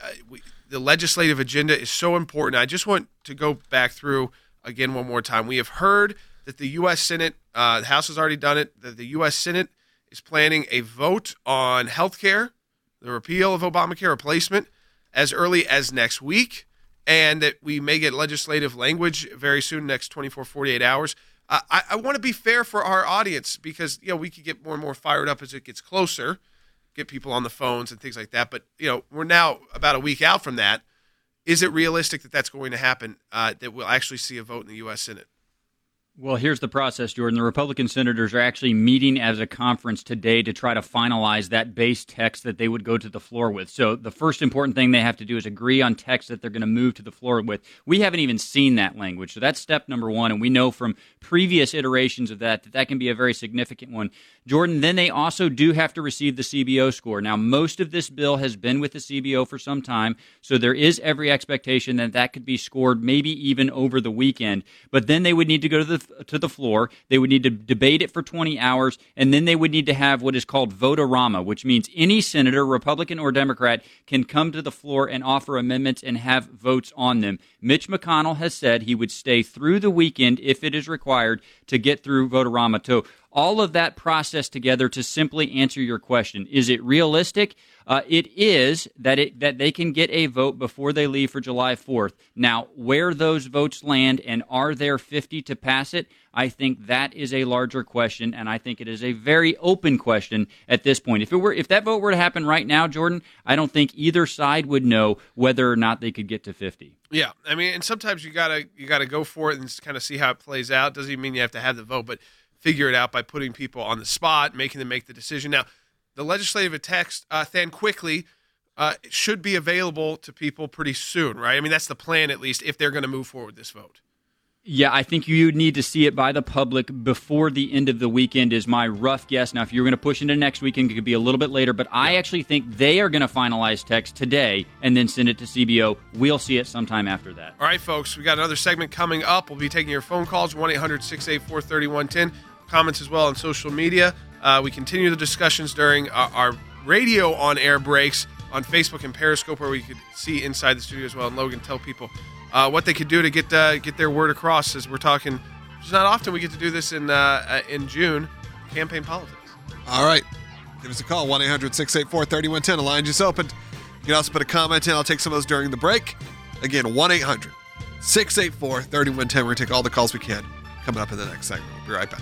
the legislative agenda is so important. I just want to go back through again one more time. We have heard that the U.S. Senate, the House has already done it, that the U.S. Senate is planning a vote on health care, the repeal of Obamacare replacement, as early as next week, and that we may get legislative language very soon, next 24, 48 hours. I want to be fair for our audience because, we could get more and more fired up as it gets closer, get people on the phones and things like that. But, we're now about a week out from that. Is it realistic that that's going to happen, that we'll actually see a vote in the U.S. Senate? Well, here's the process, Jordan. The Republican senators are actually meeting as a conference today to try to finalize that base text that they would go to the floor with. So the first important thing they have to do is agree on text that they're going to move to the floor with. We haven't even seen that language. So that's step number one. And we know from previous iterations of that can be a very significant one. Jordan, then they also do have to receive the CBO score. Now, most of this bill has been with the CBO for some time, so there is every expectation that could be scored maybe even over the weekend. But then they would need to go to the floor. They would need to debate it for 20 hours, and then they would need to have what is called vote-a-rama, which means any senator, Republican or Democrat, can come to the floor and offer amendments and have votes on them. Mitch McConnell has said he would stay through the weekend if it is required to get through vote-a-rama. So all of that process together to simply answer your question. Is it realistic? It is that they can get a vote before they leave for July 4th. Now, where those votes land and are there 50 to pass it, I think that is a larger question, and I think it is a very open question at this point. If that vote were to happen right now, Jordan, I don't think either side would know whether or not they could get to 50. Yeah, I mean, and sometimes you gotta go for it and kind of see how it plays out. Doesn't even mean you have to have the vote, but figure it out by putting people on the spot, making them make the decision. Now, the legislative text, Than, quickly, should be available to people pretty soon, right? I mean, that's the plan, at least, if they're going to move forward with this vote. Yeah, I think you need to see it by the public before the end of the weekend is my rough guess. Now, if you're going to push into next weekend, it could be a little bit later, but I actually think they are going to finalize text today and then send it to CBO. We'll see it sometime after that. All right, folks, we got another segment coming up. We'll be taking your phone calls, 1-800-684-3110, comments as well on social media. We continue the discussions during our radio on-air breaks on Facebook and Periscope, where we could see inside the studio as well. And Logan, tell people what they could do to get their word across, as we're talking. It's not often we get to do this in June, campaign politics. All right. Give us a call, 1-800-684-3110. The line just opened. You can also put a comment in. I'll take some of those during the break. Again, 1-800-684-3110. We're going to take all the calls we can coming up in the next segment. We'll be right back.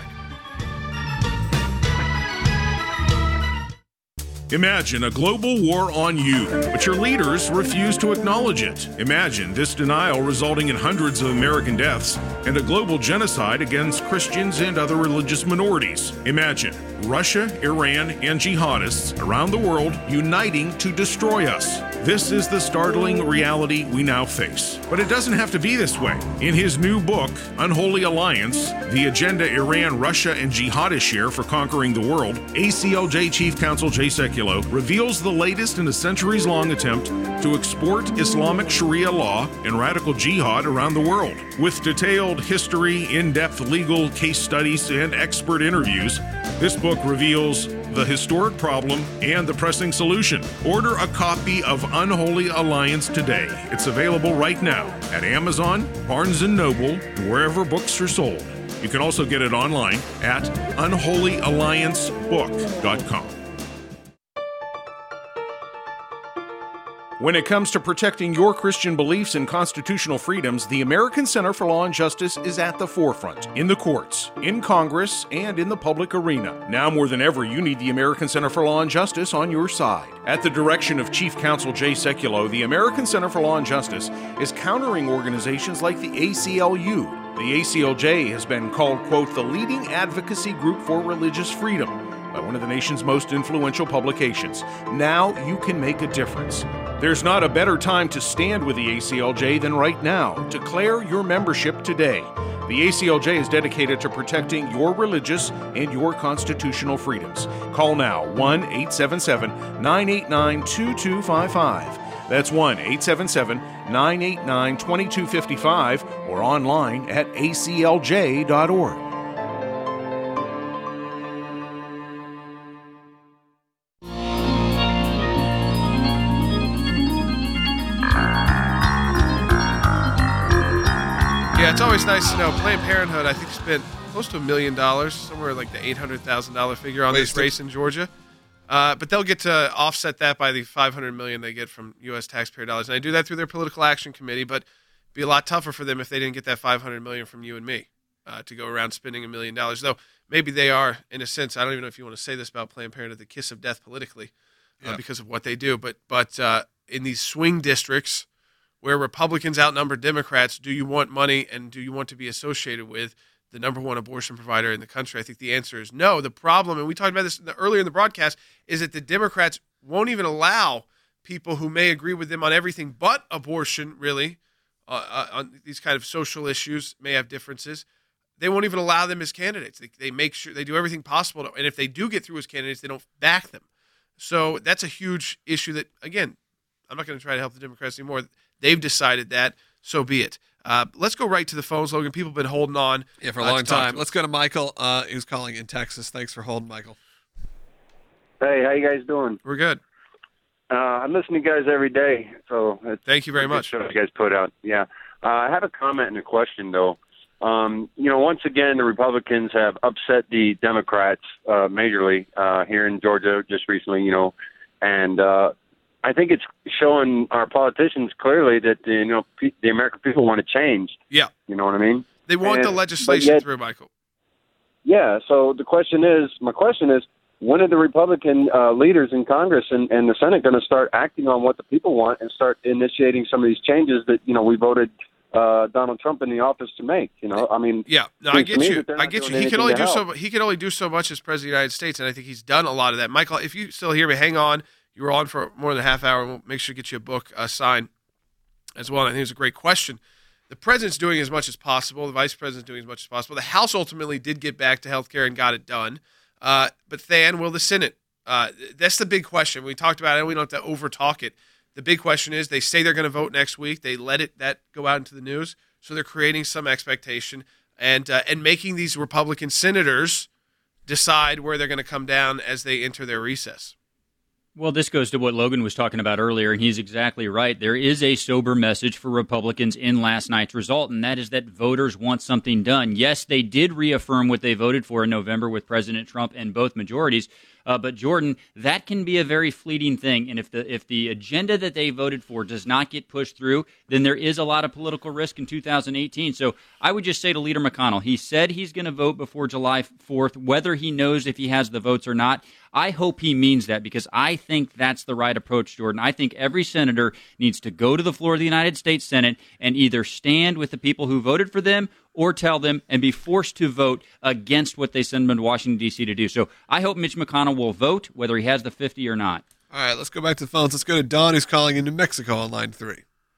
Imagine a global war on you, but your leaders refuse to acknowledge it. Imagine this denial resulting in hundreds of American deaths and a global genocide against Christians and other religious minorities. Imagine Russia, Iran, and jihadists around the world uniting to destroy us. This is the startling reality we now face. But it doesn't have to be this way. In his new book, Unholy Alliance, The Agenda Iran, Russia, and Jihadists Share for Conquering the World, ACLJ Chief Counsel Jay Sekulow reveals the latest in a centuries-long attempt to export Islamic Sharia law and radical jihad around the world. With detailed history, in-depth legal case studies, and expert interviews, this book reveals the historic problem and the pressing solution. Order a copy of Unholy Alliance today. It's available right now at Amazon, Barnes & Noble, and wherever books are sold. You can also get it online at unholyalliancebook.com. When it comes to protecting your Christian beliefs and constitutional freedoms, the American Center for Law and Justice is at the forefront, in the courts, in Congress, and in the public arena. Now more than ever, you need the American Center for Law and Justice on your side. At the direction of Chief Counsel Jay Sekulow, the American Center for Law and Justice is countering organizations like the ACLU. The ACLJ has been called, quote, the leading advocacy group for religious freedom by one of the nation's most influential publications. Now you can make a difference. There's not a better time to stand with the ACLJ than right now. Declare your membership today. The ACLJ is dedicated to protecting your religious and your constitutional freedoms. Call now, 1-877-989-2255. That's 1-877-989-2255 or online at aclj.org. always nice to know. Planned Parenthood, I think, spent close to $1 million, somewhere like the $800,000 figure on this race in Georgia. But they'll get to offset that by the $500 million they get from U.S. taxpayer dollars. And they do that through their political action committee, but it'd be a lot tougher for them if they didn't get that $500 million from you and me to go around spending $1 million. Though maybe they are, in a sense, I don't even know if you want to say this about Planned Parenthood, the kiss of death politically because of what they do. But in these swing districts where Republicans outnumber Democrats, do you want money and do you want to be associated with the number one abortion provider in the country? I think the answer is no. The problem, and we talked about this earlier in the broadcast, is that the Democrats won't even allow people who may agree with them on everything but abortion, really, on these kind of social issues, may have differences. They won't even allow them as candidates. They make sure they do everything possible. And if they do get through as candidates, they don't back them. So that's a huge issue that, again, I'm not going to try to help the Democrats anymore. They've decided that, so be it. Let's go right to the phones, Logan. People have been holding on. Yeah, for a long time. Let's go to Michael, who's calling in Texas. Thanks for holding, Michael. Hey, how you guys doing? We're good. I'm listening to you guys every day, so thank you very much. Show you guys put out. Yeah, I have a comment and a question though. Once again, the Republicans have upset the Democrats majorly here in Georgia just recently. And I think it's showing our politicians clearly that the American people want to change. Yeah, you know what I mean. They want the legislation through, Michael. Yeah. So my question is, when are the Republican leaders in Congress and the Senate going to start acting on what the people want and start initiating some of these changes that we voted Donald Trump in the office to make? I mean, yeah, no, I get you. I get you. He can only do so. He can only do so much as president of the United States, and I think he's done a lot of that. Michael, if you still hear me, hang on. You were on for more than a half hour. We'll make sure to get you a book signed as well. And I think it's a great question. The president's doing as much as possible. The vice president's doing as much as possible. The House ultimately did get back to health care and got it done. But Than, will the Senate? That's the big question. We talked about it. We don't have to over-talk it. The big question is they say they're going to vote next week. They let that go out into the news. So they're creating some expectation and making these Republican senators decide where they're going to come down as they enter their recess. Well, this goes to what Logan was talking about earlier, and he's exactly right. There is a sober message for Republicans in last night's result, and that is that voters want something done. Yes, they did reaffirm what they voted for in November with President Trump and both majorities. But Jordan, that can be a very fleeting thing, and if the agenda that they voted for does not get pushed through, then there is a lot of political risk in 2018. So I would just say to Leader McConnell, he said he's going to vote before July 4th, whether he knows if he has the votes or not. I hope he means that because I think that's the right approach, Jordan. I think every senator needs to go to the floor of the United States Senate and either stand with the people who voted for them or tell them and be forced to vote against what they send them to Washington, D.C. to do. So I hope Mitch McConnell will vote, whether he has the 50 or not. All right, let's go back to the phones. Let's go to Don, who's calling in New Mexico on line 3.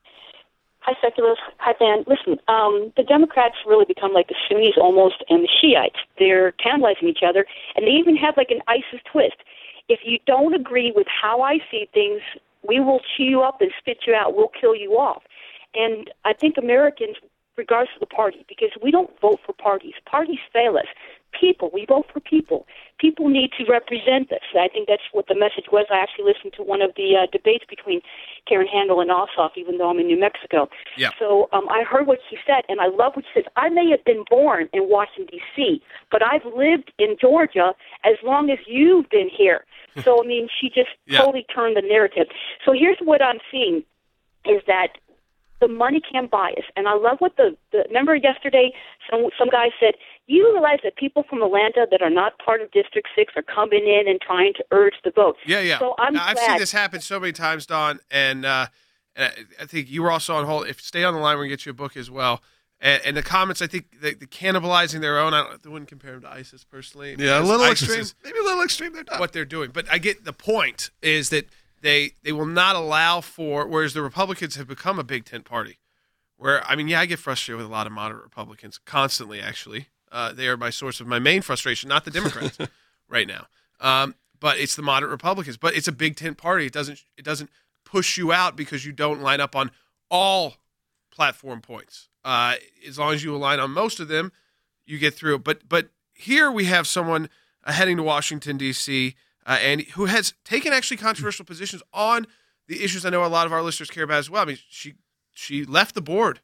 Hi, Seculars. Hi, Dan. Listen, the Democrats really become like the Sunnis almost and the Shiites. They're tantalizing each other, and they even have like an ISIS twist. If you don't agree with how I see things, we will chew you up and spit you out. We'll kill you off. And I think Americans, regardless of the party, because we don't vote for parties. Parties fail us. People, we vote for people. People need to represent us. I think that's what the message was. I actually listened to one of the debates between Karen Handel and Ossoff, even though I'm in New Mexico. Yeah. So I heard what she said, and I love what she said. I may have been born in Washington, D.C., but I've lived in Georgia as long as you've been here. So, I mean, she just totally turned the narrative. So here's what I'm seeing is that the money can buy us. And I love what remember yesterday some guy said, you realize that people from Atlanta that are not part of District 6 are coming in and trying to urge the vote. Yeah. So I've seen this happen so many times, Don, and I think you were also on hold. If stay on the line, we're going to get you a book as well. And the comments, I think, the cannibalizing their own, I wouldn't compare them to ISIS personally. Yeah, a little extreme. Maybe a little extreme. They're not. What they're doing. But I get the point is that they will not allow for, whereas the Republicans have become a big tent party. Where, I mean, I get frustrated with a lot of moderate Republicans constantly, actually. They are my source of my main frustration, not the Democrats right now. But it's the moderate Republicans. But it's a big tent party. It doesn't push you out because you don't line up on all platform points. As long as you align on most of them, you get through. But here we have someone heading to Washington, D.C., and who has taken actually controversial positions on the issues I know a lot of our listeners care about as well. I mean, she left the board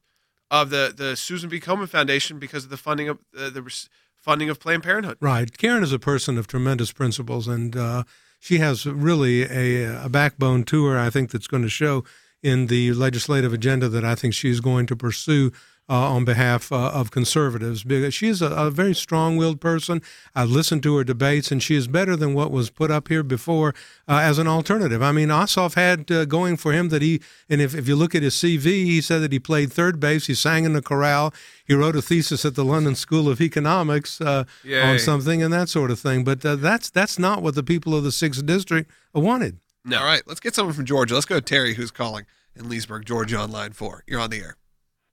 of the Susan B. Komen Foundation because of the funding of funding of Planned Parenthood. Right. Karen is a person of tremendous principles, and she has really a backbone to her, I think, that's going to show in the legislative agenda that I think she's going to pursue on behalf of conservatives, because she is a very strong-willed person. I listened to her debates, and she is better than what was put up here before as an alternative. I mean, Ossoff had going for him that if you look at his CV, he said that he played third base, he sang in the chorale, he wrote a thesis at the London School of Economics on something and that sort of thing. But that's not what the people of the 6th District wanted. No. All right, let's get someone from Georgia. Let's go to Terry, who's calling in Leesburg, Georgia, on line 4. You're on the air.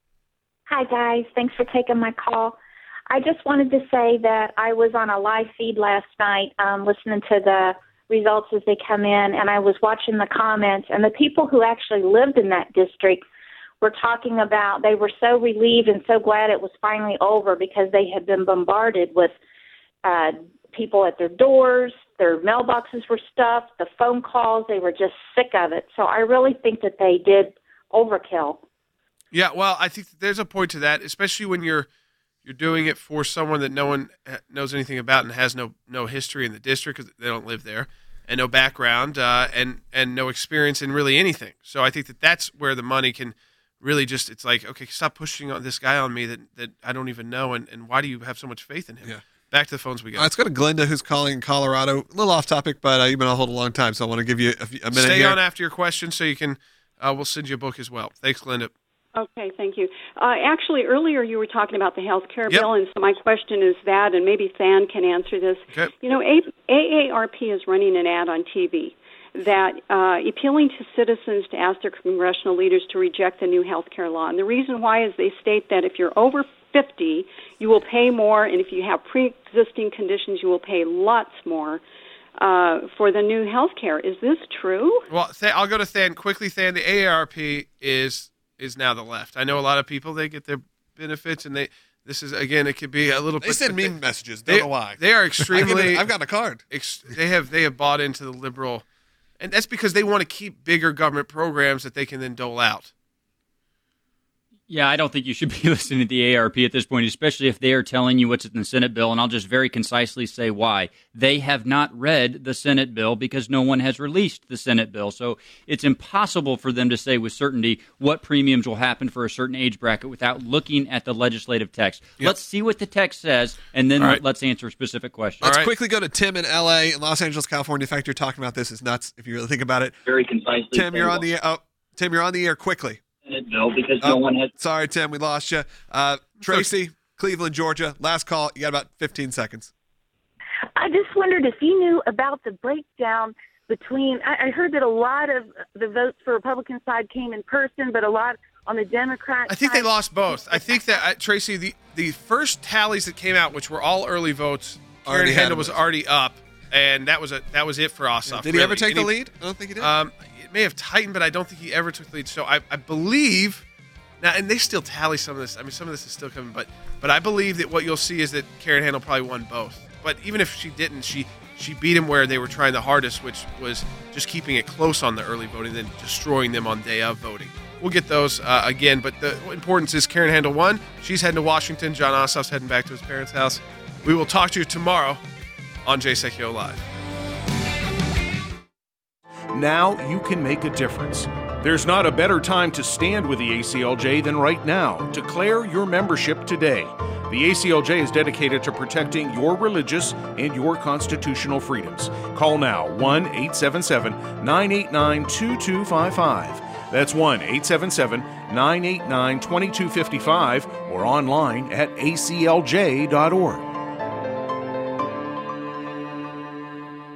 Hi, guys. Thanks for taking my call. I just wanted to say that I was on a live feed last night listening to the results as they come in, and I was watching the comments, and the people who actually lived in that district were talking about they were so relieved and so glad it was finally over because they had been bombarded with people at their doors, their mailboxes were stuffed, the phone calls, they were just sick of it. So I really think that they did overkill. Yeah, well, I think there's a point to that, especially when you're doing it for someone that no one knows anything about and has no history in the district because they don't live there, and no background, and no experience in really anything. So I think that's where the money can really just, it's like, okay, stop pushing on this guy on me that I don't even know, and why do you have so much faith in him? Yeah. Back to the phones we go. Let's go to Glenda, who's calling in Colorado. A little off topic, but you've been on hold a long time, so I want to give you a minute. Stay here. on after your question so you can, we'll send you a book as well. Thanks, Glenda. Okay, thank you. Actually, earlier you were talking about the health care bill, and so my question is that, and maybe Than can answer this. Okay. You know, AARP is running an ad on TV that appealing to citizens to ask their congressional leaders to reject the new health care law. And the reason why is they state that if you're over 50, you will pay more, and if you have pre-existing conditions, you will pay lots more for the new health care. Is this true? Well, I'll go to Than quickly. Than, the AARP is now the left. I know a lot of people, they get their benefits, and this is, again, it could be a little bit. They send meme messages. Don't know why. They are extremely. I've got a card. They have bought into the liberal, and that's because they want to keep bigger government programs that they can then dole out. Yeah, I don't think you should be listening to the AARP at this point, especially if they are telling you what's in the Senate bill, and I'll just very concisely say why. They have not read the Senate bill because no one has released the Senate bill, so it's impossible for them to say with certainty what premiums will happen for a certain age bracket without looking at the legislative text. Yep. Let's see what the text says, and then let's answer specific questions. Let's quickly go to Tim in L.A., in Los Angeles, California. The fact you're talking about this is nuts if you really think about it. Very concisely. Tim, you're on the air. Tim, you're on the air quickly. Bill because no one has. Sorry, Tim, we lost you. Tracy, Cleveland, Georgia. Last call. You got about 15 seconds. I just wondered if you knew about the breakdown between. I heard that a lot of the votes for Republican side came in person, but a lot on the Democrat. I think they lost both. I think that Tracy, the first tallies that came out, which were all early votes, Karen Handel was already up, and that was it for Ossoff. Did he ever take the lead? I don't think he did. It may have tightened, but I don't think he ever took the lead. So I believe now, and they still tally some of this. I mean, some of this is still coming, but I believe that what you'll see is that Karen Handel probably won both. But even if she didn't, she beat him where they were trying the hardest, which was just keeping it close on the early voting, then destroying them on day of voting. We'll get those again, but the importance is Karen Handel won. She's heading to Washington. John Ossoff's heading back to his parents' house. We will talk to you tomorrow on Jay Sekulow Live. Now you can make a difference. There's not a better time to stand with the ACLJ than right now. Declare your membership today. The ACLJ is dedicated to protecting your religious and your constitutional freedoms. Call now 1-877-989-2255. That's 1-877-989-2255 or online at aclj.org.